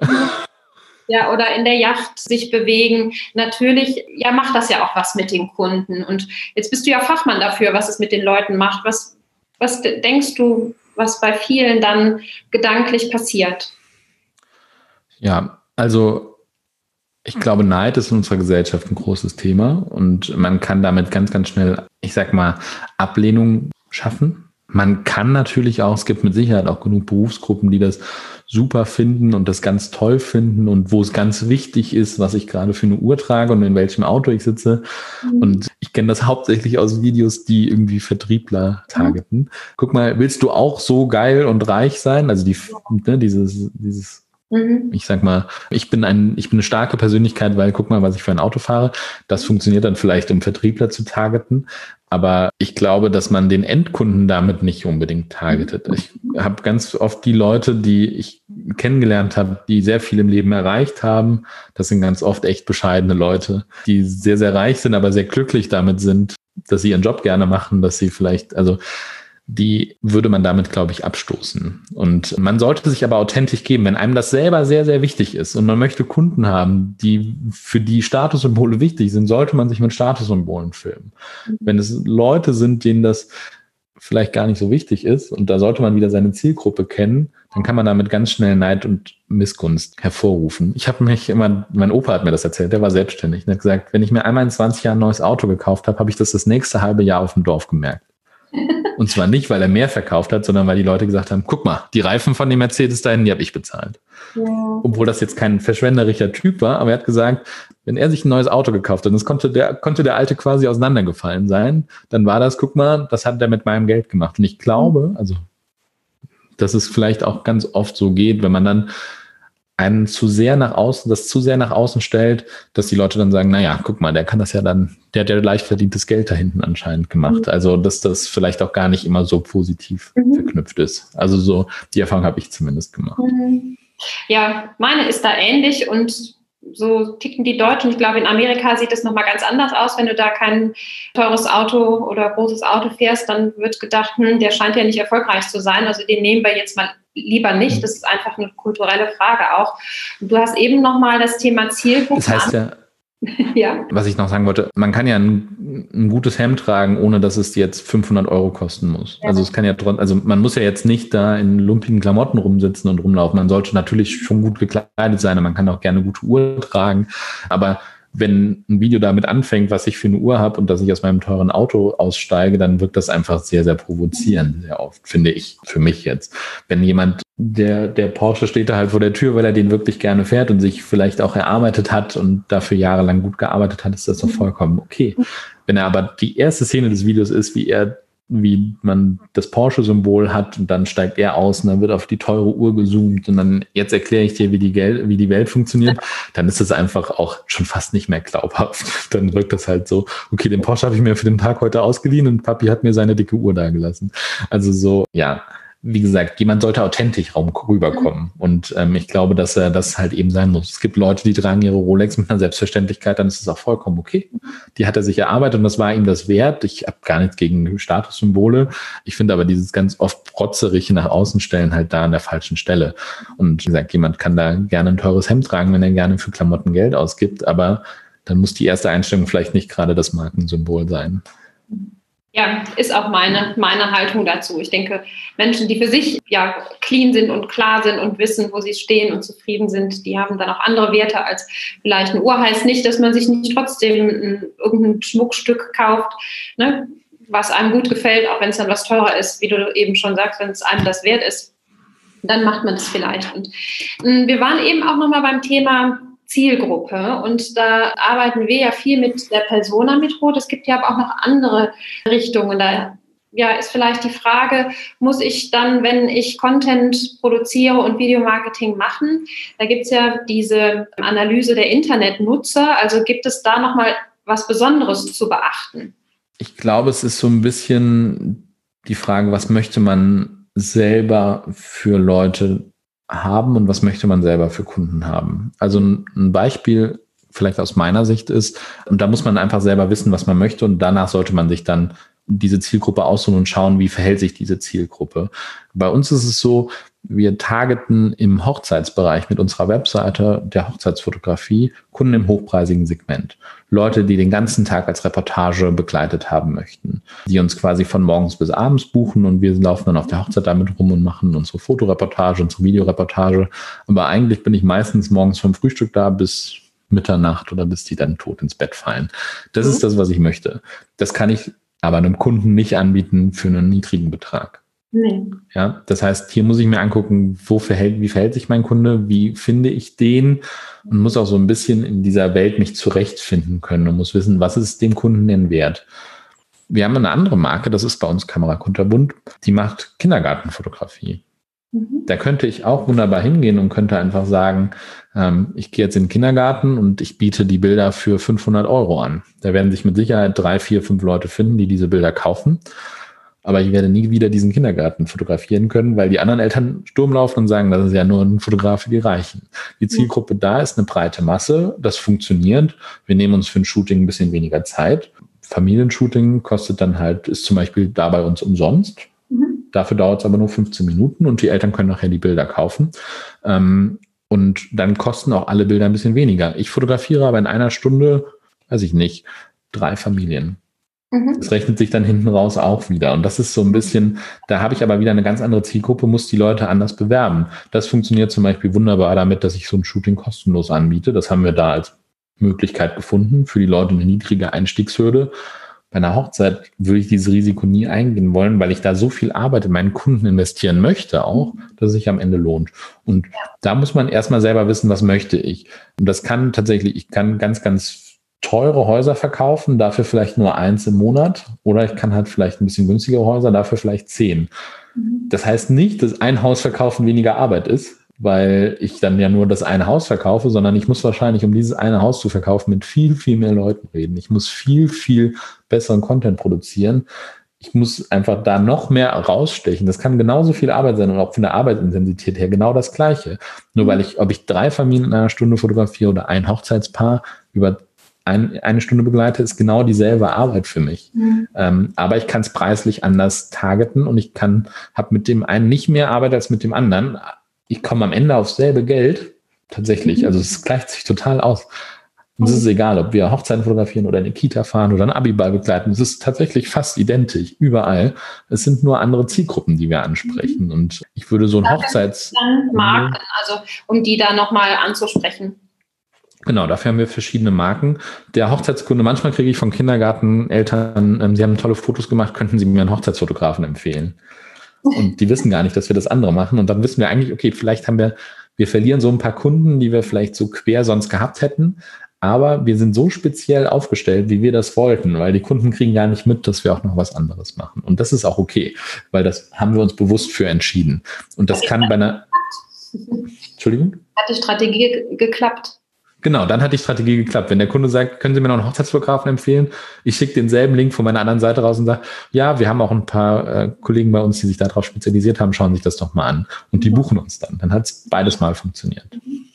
Ja, oder in der Yacht sich bewegen. Natürlich, ja, macht das ja auch was mit den Kunden. Und jetzt bist du ja Fachmann dafür, was es mit den Leuten macht. Was, was denkst du, was bei vielen dann gedanklich passiert? Ja, also Ich glaube, Neid ist in unserer Gesellschaft ein großes Thema und man kann damit ganz, ganz schnell, ich sag mal, Ablehnung schaffen. Man kann natürlich auch, es gibt mit Sicherheit auch genug Berufsgruppen, die das super finden und das ganz toll finden und wo es ganz wichtig ist, was ich gerade für eine Uhr trage und in welchem Auto ich sitze. Mhm. Und ich kenne das hauptsächlich aus Videos, die irgendwie Vertriebler targeten. Mhm. Guck mal, willst du auch so geil und reich sein? Also die, ne, dieses, dieses Mhm. Ich sag mal, ich bin ein, ich bin eine starke Persönlichkeit, weil guck mal, was ich für ein Auto fahre. Das funktioniert dann vielleicht, um Vertriebler zu targeten. Aber ich glaube, dass man den Endkunden damit nicht unbedingt targetet. Ich habe ganz oft die Leute, die ich kennengelernt habe, die sehr viel im Leben erreicht haben. Das sind ganz oft echt bescheidene Leute, die sehr, sehr reich sind, aber sehr glücklich damit sind, dass sie ihren Job gerne machen, dass sie vielleicht, also die würde man damit, glaube ich, abstoßen. Und man sollte sich aber authentisch geben, wenn einem das selber sehr, sehr wichtig ist und man möchte Kunden haben, die für die Statussymbole wichtig sind, sollte man sich mit Statussymbolen filmen. Mhm. Wenn es Leute sind, denen das vielleicht gar nicht so wichtig ist und da sollte man wieder seine Zielgruppe kennen, dann kann man damit ganz schnell Neid und Missgunst hervorrufen. Ich habe mich immer, mein Opa hat mir das erzählt, der war selbstständig und hat gesagt, wenn ich mir einmal in zwanzig Jahren ein neues Auto gekauft habe, habe ich das das nächste halbe Jahr auf dem Dorf gemerkt. Und zwar nicht, weil er mehr verkauft hat, sondern weil die Leute gesagt haben, guck mal, die Reifen von dem Mercedes da hinten, die habe ich bezahlt. Ja. Obwohl das jetzt kein verschwenderischer Typ war, aber er hat gesagt, wenn er sich ein neues Auto gekauft hat, und es konnte der, konnte der alte quasi auseinandergefallen sein, dann war das, guck mal, das hat er mit meinem Geld gemacht. Und ich glaube, also, dass es vielleicht auch ganz oft so geht, wenn man dann einen zu sehr nach außen, das zu sehr nach außen stellt, dass die Leute dann sagen, naja, guck mal, der kann das ja dann, der hat ja leicht verdientes Geld da hinten anscheinend gemacht. Mhm. Also, dass das vielleicht auch gar nicht immer so positiv mhm. verknüpft ist. Also so, die Erfahrung habe ich zumindest gemacht. Mhm. Ja, meine ist da ähnlich und so ticken die Deutschen. Ich glaube, in Amerika sieht es nochmal ganz anders aus. Wenn du da kein teures Auto oder großes Auto fährst, dann wird gedacht, hm, der scheint ja nicht erfolgreich zu sein. Also den nehmen wir jetzt mal lieber nicht. Das ist einfach eine kulturelle Frage auch. Und du hast eben nochmal das Thema Zielgruppe. Das heißt ja, ja, was ich noch sagen wollte, man kann ja ein, ein gutes Hemd tragen, ohne dass es jetzt fünfhundert Euro kosten muss. Ja. Also es kann ja, also man muss ja jetzt nicht da in lumpigen Klamotten rumsitzen und rumlaufen. Man sollte natürlich schon gut gekleidet sein und man kann auch gerne eine gute Uhr tragen. Aber wenn ein Video damit anfängt, was ich für eine Uhr habe und dass ich aus meinem teuren Auto aussteige, dann wirkt das einfach sehr, sehr provozierend, sehr oft, finde ich, für mich jetzt. Wenn jemand, der, der Porsche steht da halt vor der Tür, weil er den wirklich gerne fährt und sich vielleicht auch erarbeitet hat und dafür jahrelang gut gearbeitet hat, ist das doch vollkommen okay. Wenn er aber die erste Szene des Videos ist, wie er wie man das Porsche-Symbol hat und dann steigt er aus und dann wird auf die teure Uhr gezoomt und dann jetzt erkläre ich dir, wie die, Gel- wie die Welt funktioniert, dann ist das einfach auch schon fast nicht mehr glaubhaft. Dann wirkt das halt so, okay, den Porsche habe ich mir für den Tag heute ausgeliehen und Papi hat mir seine dicke Uhr dagelassen. Also so, ja, wie gesagt, jemand sollte authentisch rüberkommen. Und ähm, ich glaube, dass er das halt eben sein muss. Es gibt Leute, die tragen ihre Rolex mit einer Selbstverständlichkeit, dann ist es auch vollkommen okay. Die hat er sich erarbeitet und das war ihm das wert. Ich habe gar nichts gegen Statussymbole. Ich finde aber dieses ganz oft protzerige nach außen stellen halt da an der falschen Stelle. Und wie gesagt, jemand kann da gerne ein teures Hemd tragen, wenn er gerne für Klamotten Geld ausgibt, aber dann muss die erste Einstellung vielleicht nicht gerade das Markensymbol sein. Ja, ist auch meine, meine Haltung dazu. Ich denke, Menschen, die für sich ja clean sind und klar sind und wissen, wo sie stehen und zufrieden sind, die haben dann auch andere Werte als vielleicht eine Uhr. Heißt nicht, dass man sich nicht trotzdem ein, irgendein Schmuckstück kauft, ne, was einem gut gefällt, auch wenn es dann was teurer ist, wie du eben schon sagst, wenn es einem das wert ist, dann macht man das vielleicht. Und mh, wir waren eben auch nochmal beim Thema Zielgruppe und da arbeiten wir ja viel mit der Persona-Methode. Es gibt ja aber auch noch andere Richtungen. Da ja, ist vielleicht die Frage, muss ich dann, wenn ich Content produziere und Videomarketing machen, da gibt es ja diese Analyse der Internetnutzer, also gibt es da nochmal was Besonderes zu beachten? Ich glaube, es ist so ein bisschen die Frage, was möchte man selber für Leute haben und was möchte man selber für Kunden haben. Also ein Beispiel vielleicht aus meiner Sicht ist, und da muss man einfach selber wissen, was man möchte und danach sollte man sich dann diese Zielgruppe aussuchen und schauen, wie verhält sich diese Zielgruppe. Bei uns ist es so, wir targeten im Hochzeitsbereich mit unserer Webseite der Hochzeitsfotografie Kunden im hochpreisigen Segment. Leute, die den ganzen Tag als Reportage begleitet haben möchten, die uns quasi von morgens bis abends buchen und wir laufen dann auf der Hochzeit damit rum und machen unsere Fotoreportage, unsere Videoreportage. Aber eigentlich bin ich meistens morgens vom Frühstück da bis Mitternacht oder bis die dann tot ins Bett fallen. Das Mhm. ist das, was ich möchte. Das kann ich aber einem Kunden nicht anbieten für einen niedrigen Betrag. Nee. Ja, das heißt, hier muss ich mir angucken, wo verhält, wie verhält sich mein Kunde, wie finde ich den und muss auch so ein bisschen in dieser Welt mich zurechtfinden können und muss wissen, was ist dem Kunden denn wert. Wir haben eine andere Marke, das ist bei uns Kamera Kunterbunt, die macht Kindergartenfotografie. Mhm. Da könnte ich auch wunderbar hingehen und könnte einfach sagen, ähm, ich gehe jetzt in den Kindergarten und ich biete die Bilder für fünfhundert Euro an. Da werden sich mit Sicherheit drei, vier, fünf Leute finden, die diese Bilder kaufen. Aber ich werde nie wieder diesen Kindergarten fotografieren können, weil die anderen Eltern Sturm laufen und sagen, das ist ja nur ein Fotograf für die Reichen. Die Zielgruppe da ist eine breite Masse, das funktioniert. Wir nehmen uns für ein Shooting ein bisschen weniger Zeit. Familienshooting kostet dann halt, ist zum Beispiel da bei uns umsonst. Mhm. Dafür dauert es aber nur fünfzehn Minuten und die Eltern können nachher die Bilder kaufen. Ähm, und dann kosten auch alle Bilder ein bisschen weniger. Ich fotografiere aber in einer Stunde, weiß ich nicht, drei Familien. Das rechnet sich dann hinten raus auch wieder. Und das ist so ein bisschen, da habe ich aber wieder eine ganz andere Zielgruppe, muss die Leute anders bewerben. Das funktioniert zum Beispiel wunderbar damit, dass ich so ein Shooting kostenlos anbiete. Das haben wir da als Möglichkeit gefunden, für die Leute eine niedrige Einstiegshürde. Bei einer Hochzeit würde ich dieses Risiko nie eingehen wollen, weil ich da so viel Arbeit in meinen Kunden investieren möchte auch, dass es sich am Ende lohnt. Und da muss man erstmal selber wissen, was möchte ich. Und das kann tatsächlich, ich kann ganz, ganz teure Häuser verkaufen, dafür vielleicht nur eins im Monat, oder ich kann halt vielleicht ein bisschen günstigere Häuser, dafür vielleicht zehn. Mhm. Das heißt nicht, dass ein Haus verkaufen weniger Arbeit ist, weil ich dann ja nur das eine Haus verkaufe, sondern ich muss wahrscheinlich, um dieses eine Haus zu verkaufen, mit viel, viel mehr Leuten reden. Ich muss viel, viel besseren Content produzieren. Ich muss einfach da noch mehr rausstechen. Das kann genauso viel Arbeit sein und auch von der Arbeitsintensität her genau das Gleiche. Nur weil ich, ob ich drei Familien in einer Stunde fotografiere oder ein Hochzeitspaar über ein, eine Stunde begleite, ist genau dieselbe Arbeit für mich. Mhm. Ähm, aber ich kann es preislich anders targeten und ich kann, habe mit dem einen nicht mehr Arbeit als mit dem anderen. Ich komme am Ende aufs selbe Geld, tatsächlich. Mhm. Also es gleicht sich total aus. Und es ist egal, ob wir Hochzeiten fotografieren oder eine Kita fahren oder ein Abiball begleiten. Es ist tatsächlich fast identisch, überall. Es sind nur andere Zielgruppen, die wir ansprechen. Und ich würde so ein Hochzeits... Marken, also um die da nochmal anzusprechen. Genau, dafür haben wir verschiedene Marken. Der Hochzeitskunde, manchmal kriege ich von Kindergarteneltern, ähm, sie haben tolle Fotos gemacht, könnten Sie mir einen Hochzeitsfotografen empfehlen? Und die wissen gar nicht, dass wir das andere machen. Und dann wissen wir eigentlich, okay, vielleicht haben wir, wir verlieren so ein paar Kunden, die wir vielleicht so quer sonst gehabt hätten. Aber wir sind so speziell aufgestellt, wie wir das wollten, weil die Kunden kriegen gar nicht mit, dass wir auch noch was anderes machen. Und das ist auch okay, weil das haben wir uns bewusst für entschieden. Und das kann bei einer... Entschuldigung? Hat die Strategie geklappt? Genau, dann hat die Strategie geklappt. Wenn der Kunde sagt, können Sie mir noch einen Hochzeitsfotografen empfehlen? Ich schicke denselben Link von meiner anderen Seite raus und sage, ja, wir haben auch ein paar äh, Kollegen bei uns, die sich darauf spezialisiert haben, schauen sich das doch mal an. Und die buchen uns dann. Dann hat es beides mal funktioniert.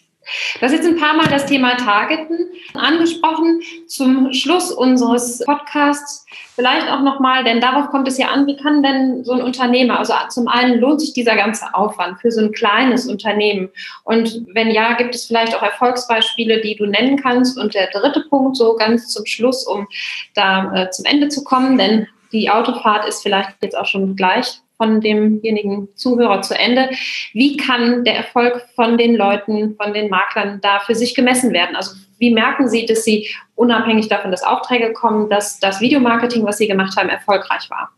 Du hast jetzt ein paar Mal das Thema Targeten angesprochen. Zum Schluss unseres Podcasts vielleicht auch nochmal, denn darauf kommt es ja an, wie kann denn so ein Unternehmer, also zum einen lohnt sich dieser ganze Aufwand für so ein kleines Unternehmen? Und wenn ja, gibt es vielleicht auch Erfolgsbeispiele, die du nennen kannst? Und der dritte Punkt, so ganz zum Schluss, um da äh, zum Ende zu kommen, denn die Autofahrt ist vielleicht jetzt auch schon gleich von demjenigen Zuhörer zu Ende. Wie kann der Erfolg von den Leuten, von den Maklern da für sich gemessen werden? Also wie merken Sie, dass Sie unabhängig davon, dass Aufträge kommen, dass das Videomarketing, was Sie gemacht haben, erfolgreich war?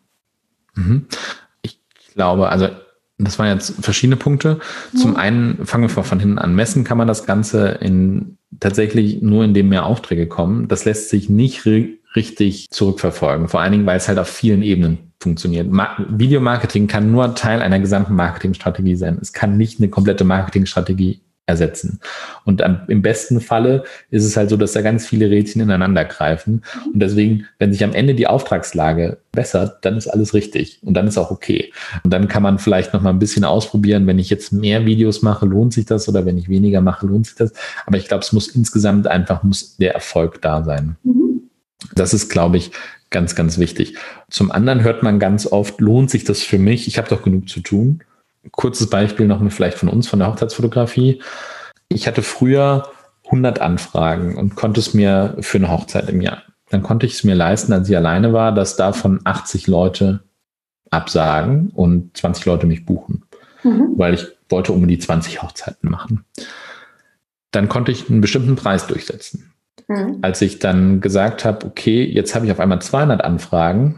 Ich glaube, also das waren jetzt verschiedene Punkte. Mhm. Zum einen fangen wir von hinten an. Messen kann man das Ganze in tatsächlich nur, indem mehr Aufträge kommen. Das lässt sich nicht re- richtig zurückverfolgen. Vor allen Dingen, weil es halt auf vielen Ebenen funktioniert. Ma- Videomarketing kann nur Teil einer gesamten Marketingstrategie sein. Es kann nicht eine komplette Marketingstrategie ersetzen. Und am, im besten Falle ist es halt so, dass da ganz viele Rädchen ineinander greifen. Und deswegen, wenn sich am Ende die Auftragslage bessert, dann ist alles richtig. Und dann ist auch okay. Und dann kann man vielleicht noch mal ein bisschen ausprobieren, wenn ich jetzt mehr Videos mache, lohnt sich das? Oder wenn ich weniger mache, lohnt sich das? Aber ich glaube, es muss insgesamt einfach, muss der Erfolg da sein. Mhm. Das ist, glaube ich, ganz, ganz wichtig. Zum anderen hört man ganz oft, lohnt sich das für mich? Ich habe doch genug zu tun. Kurzes Beispiel noch vielleicht von uns, von der Hochzeitsfotografie. Ich hatte früher hundert Anfragen und konnte es mir für eine Hochzeit im Jahr. Dann konnte ich es mir leisten, als ich alleine war, dass davon achtzig Leute absagen und zwanzig Leute mich buchen, mhm. weil ich wollte um die zwanzig Hochzeiten machen. dann konnte ich einen bestimmten Preis durchsetzen. Mhm. Als ich dann gesagt habe, okay, jetzt habe ich auf einmal zweihundert Anfragen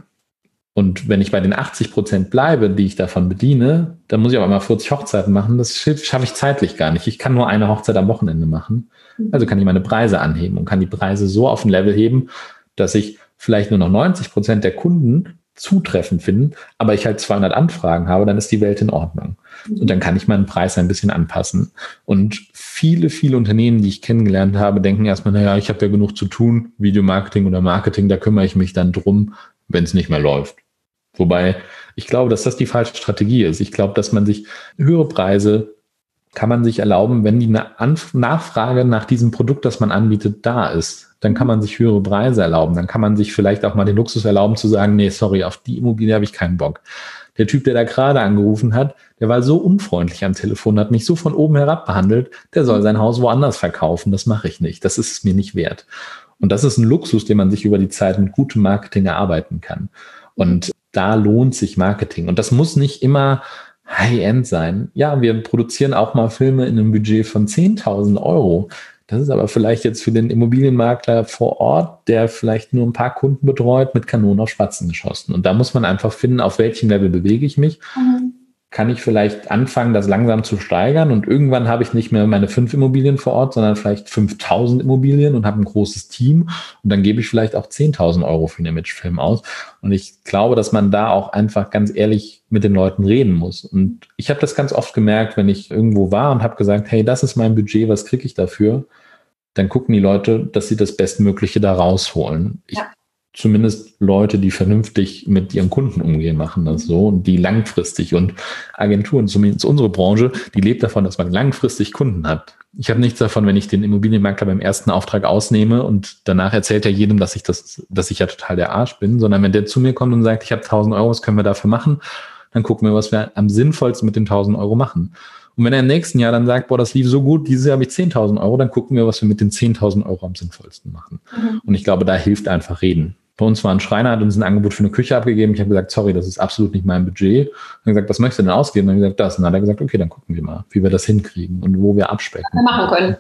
und wenn ich bei den achtzig Prozent bleibe, die ich davon bediene, dann muss ich auf einmal vierzig Hochzeiten machen. Das schaffe ich zeitlich gar nicht. Ich kann nur eine Hochzeit am Wochenende machen. Mhm. Also kann ich meine Preise anheben und kann die Preise so auf ein Level heben, dass ich vielleicht nur noch neunzig Prozent der Kunden zutreffend finden, aber ich halt zweihundert Anfragen habe, dann ist die Welt in Ordnung. Und dann kann ich meinen Preis ein bisschen anpassen. Und viele, viele Unternehmen, die ich kennengelernt habe, denken erstmal, naja, ich habe ja genug zu tun, Videomarketing oder Marketing, da kümmere ich mich dann drum, wenn es nicht mehr läuft. Wobei ich glaube, dass das die falsche Strategie ist. Ich glaube, dass man sich höhere Preise kann man sich erlauben, wenn die Nachfrage nach diesem Produkt, das man anbietet, da ist. Dann kann man sich höhere Preise erlauben. Dann kann man sich vielleicht auch mal den Luxus erlauben zu sagen, nee, sorry, auf die Immobilie habe ich keinen Bock. Der Typ, der da gerade angerufen hat, der war so unfreundlich am Telefon, hat mich so von oben herab behandelt, der soll sein Haus woanders verkaufen. Das mache ich nicht. Das ist es mir nicht wert. Und das ist ein Luxus, den man sich über die Zeit mit gutem Marketing erarbeiten kann. Und da lohnt sich Marketing. Und das muss nicht immer High-End sein. Ja, wir produzieren auch mal Filme in einem Budget von zehntausend Euro. Das ist aber vielleicht jetzt für den Immobilienmakler vor Ort, der vielleicht nur ein paar Kunden betreut, mit Kanonen auf Spatzen geschossen. Und da muss man einfach finden, auf welchem Level bewege ich mich. Mhm. Kann ich vielleicht anfangen, das langsam zu steigern und irgendwann habe ich nicht mehr meine fünf Immobilien vor Ort, sondern vielleicht fünftausend Immobilien und habe ein großes Team und dann gebe ich vielleicht auch zehntausend Euro für einen Imagefilm aus. Und ich glaube, dass man da auch einfach ganz ehrlich mit den Leuten reden muss. Und ich habe das ganz oft gemerkt, wenn ich irgendwo war und habe gesagt, hey, das ist mein Budget, was kriege ich dafür? Dann gucken die Leute, dass sie das Bestmögliche da rausholen. Ich ja. Zumindest Leute, die vernünftig mit ihren Kunden umgehen, machen das so und die langfristig und Agenturen, zumindest unsere Branche, die lebt davon, dass man langfristig Kunden hat. Ich habe nichts davon, wenn ich den Immobilienmakler beim ersten Auftrag ausnehme und danach erzählt er jedem, dass ich das, dass ich ja total der Arsch bin, sondern wenn der zu mir kommt und sagt, ich habe tausend Euro, was können wir dafür machen? Dann gucken wir, was wir am sinnvollsten mit den tausend Euro machen. Und wenn er im nächsten Jahr dann sagt, boah, das lief so gut, dieses Jahr habe ich zehntausend Euro, dann gucken wir, was wir mit den zehntausend Euro am sinnvollsten machen. Mhm. Und ich glaube, da hilft einfach reden. Bei uns war ein Schreiner, hat uns ein Angebot für eine Küche abgegeben. Ich habe gesagt, sorry, das ist absolut nicht mein Budget. Dann gesagt, was möchtest du denn ausgeben? Dann habe ich gesagt, das. Und dann hat er gesagt, okay, dann gucken wir mal, wie wir das hinkriegen und wo wir abspecken. Wir machen können.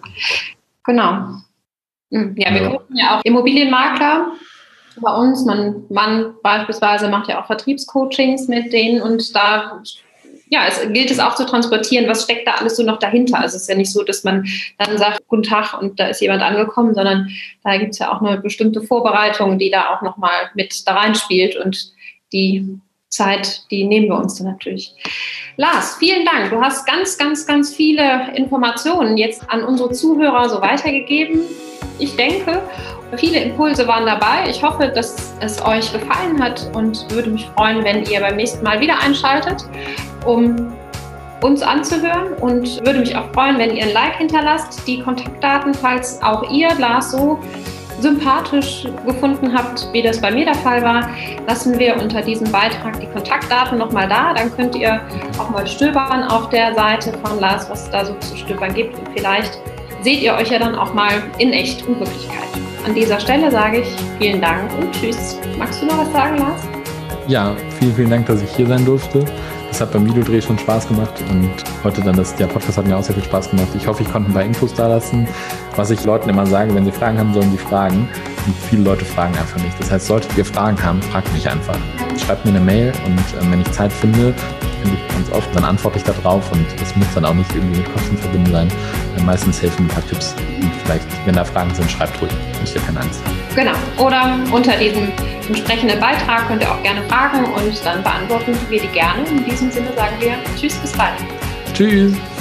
Genau. Ja, wir ja. gucken ja auch Immobilienmakler bei uns. Man, man beispielsweise macht ja auch Vertriebscoachings mit denen und da ja, es gilt es auch zu transportieren, was steckt da alles so noch dahinter. Also es ist ja nicht so, dass man dann sagt, guten Tag und da ist jemand angekommen, sondern da gibt es ja auch eine bestimmte Vorbereitung, die da auch nochmal mit da reinspielt und die Zeit, die nehmen wir uns dann natürlich. Lars, vielen Dank. Du hast ganz, ganz, ganz viele Informationen jetzt an unsere Zuhörer so weitergegeben. Ich denke, viele Impulse waren dabei. Ich hoffe, dass es euch gefallen hat und würde mich freuen, wenn ihr beim nächsten Mal wieder einschaltet, um uns anzuhören und würde mich auch freuen, wenn ihr ein Like hinterlasst. Die Kontaktdaten, falls auch ihr Lars so sympathisch gefunden habt, wie das bei mir der Fall war, lassen wir unter diesem Beitrag die Kontaktdaten nochmal da. Dann könnt ihr auch mal stöbern auf der Seite von Lars, was es da so zu stöbern gibt. Und vielleicht seht ihr euch ja dann auch mal in echt und Wirklichkeit. An dieser Stelle sage ich vielen Dank und tschüss. Magst du noch was sagen, Lars? Ja, vielen, vielen Dank, dass ich hier sein durfte. Es hat beim Videodreh schon Spaß gemacht und heute dann das, der Podcast hat mir auch sehr viel Spaß gemacht. Ich hoffe, ich konnte ein paar Infos da lassen. Was ich Leuten immer sage, wenn sie Fragen haben, sollen sie fragen. Und viele Leute fragen einfach nicht. Das heißt, solltet ihr Fragen haben, fragt mich einfach. Schreibt mir eine Mail und äh, wenn ich Zeit finde, finde ich ganz oft, dann antworte ich da drauf und das muss dann auch nicht irgendwie mit Kosten verbunden sein. Äh, meistens helfen ein paar Tipps und vielleicht, wenn da Fragen sind, schreibt ruhig. Müsst ihr keine Angst haben. Genau. Oder unter diesem entsprechenden Beitrag könnt ihr auch gerne fragen und dann beantworten wir die gerne. In diesem Sinne sagen wir Tschüss, bis bald. Tschüss.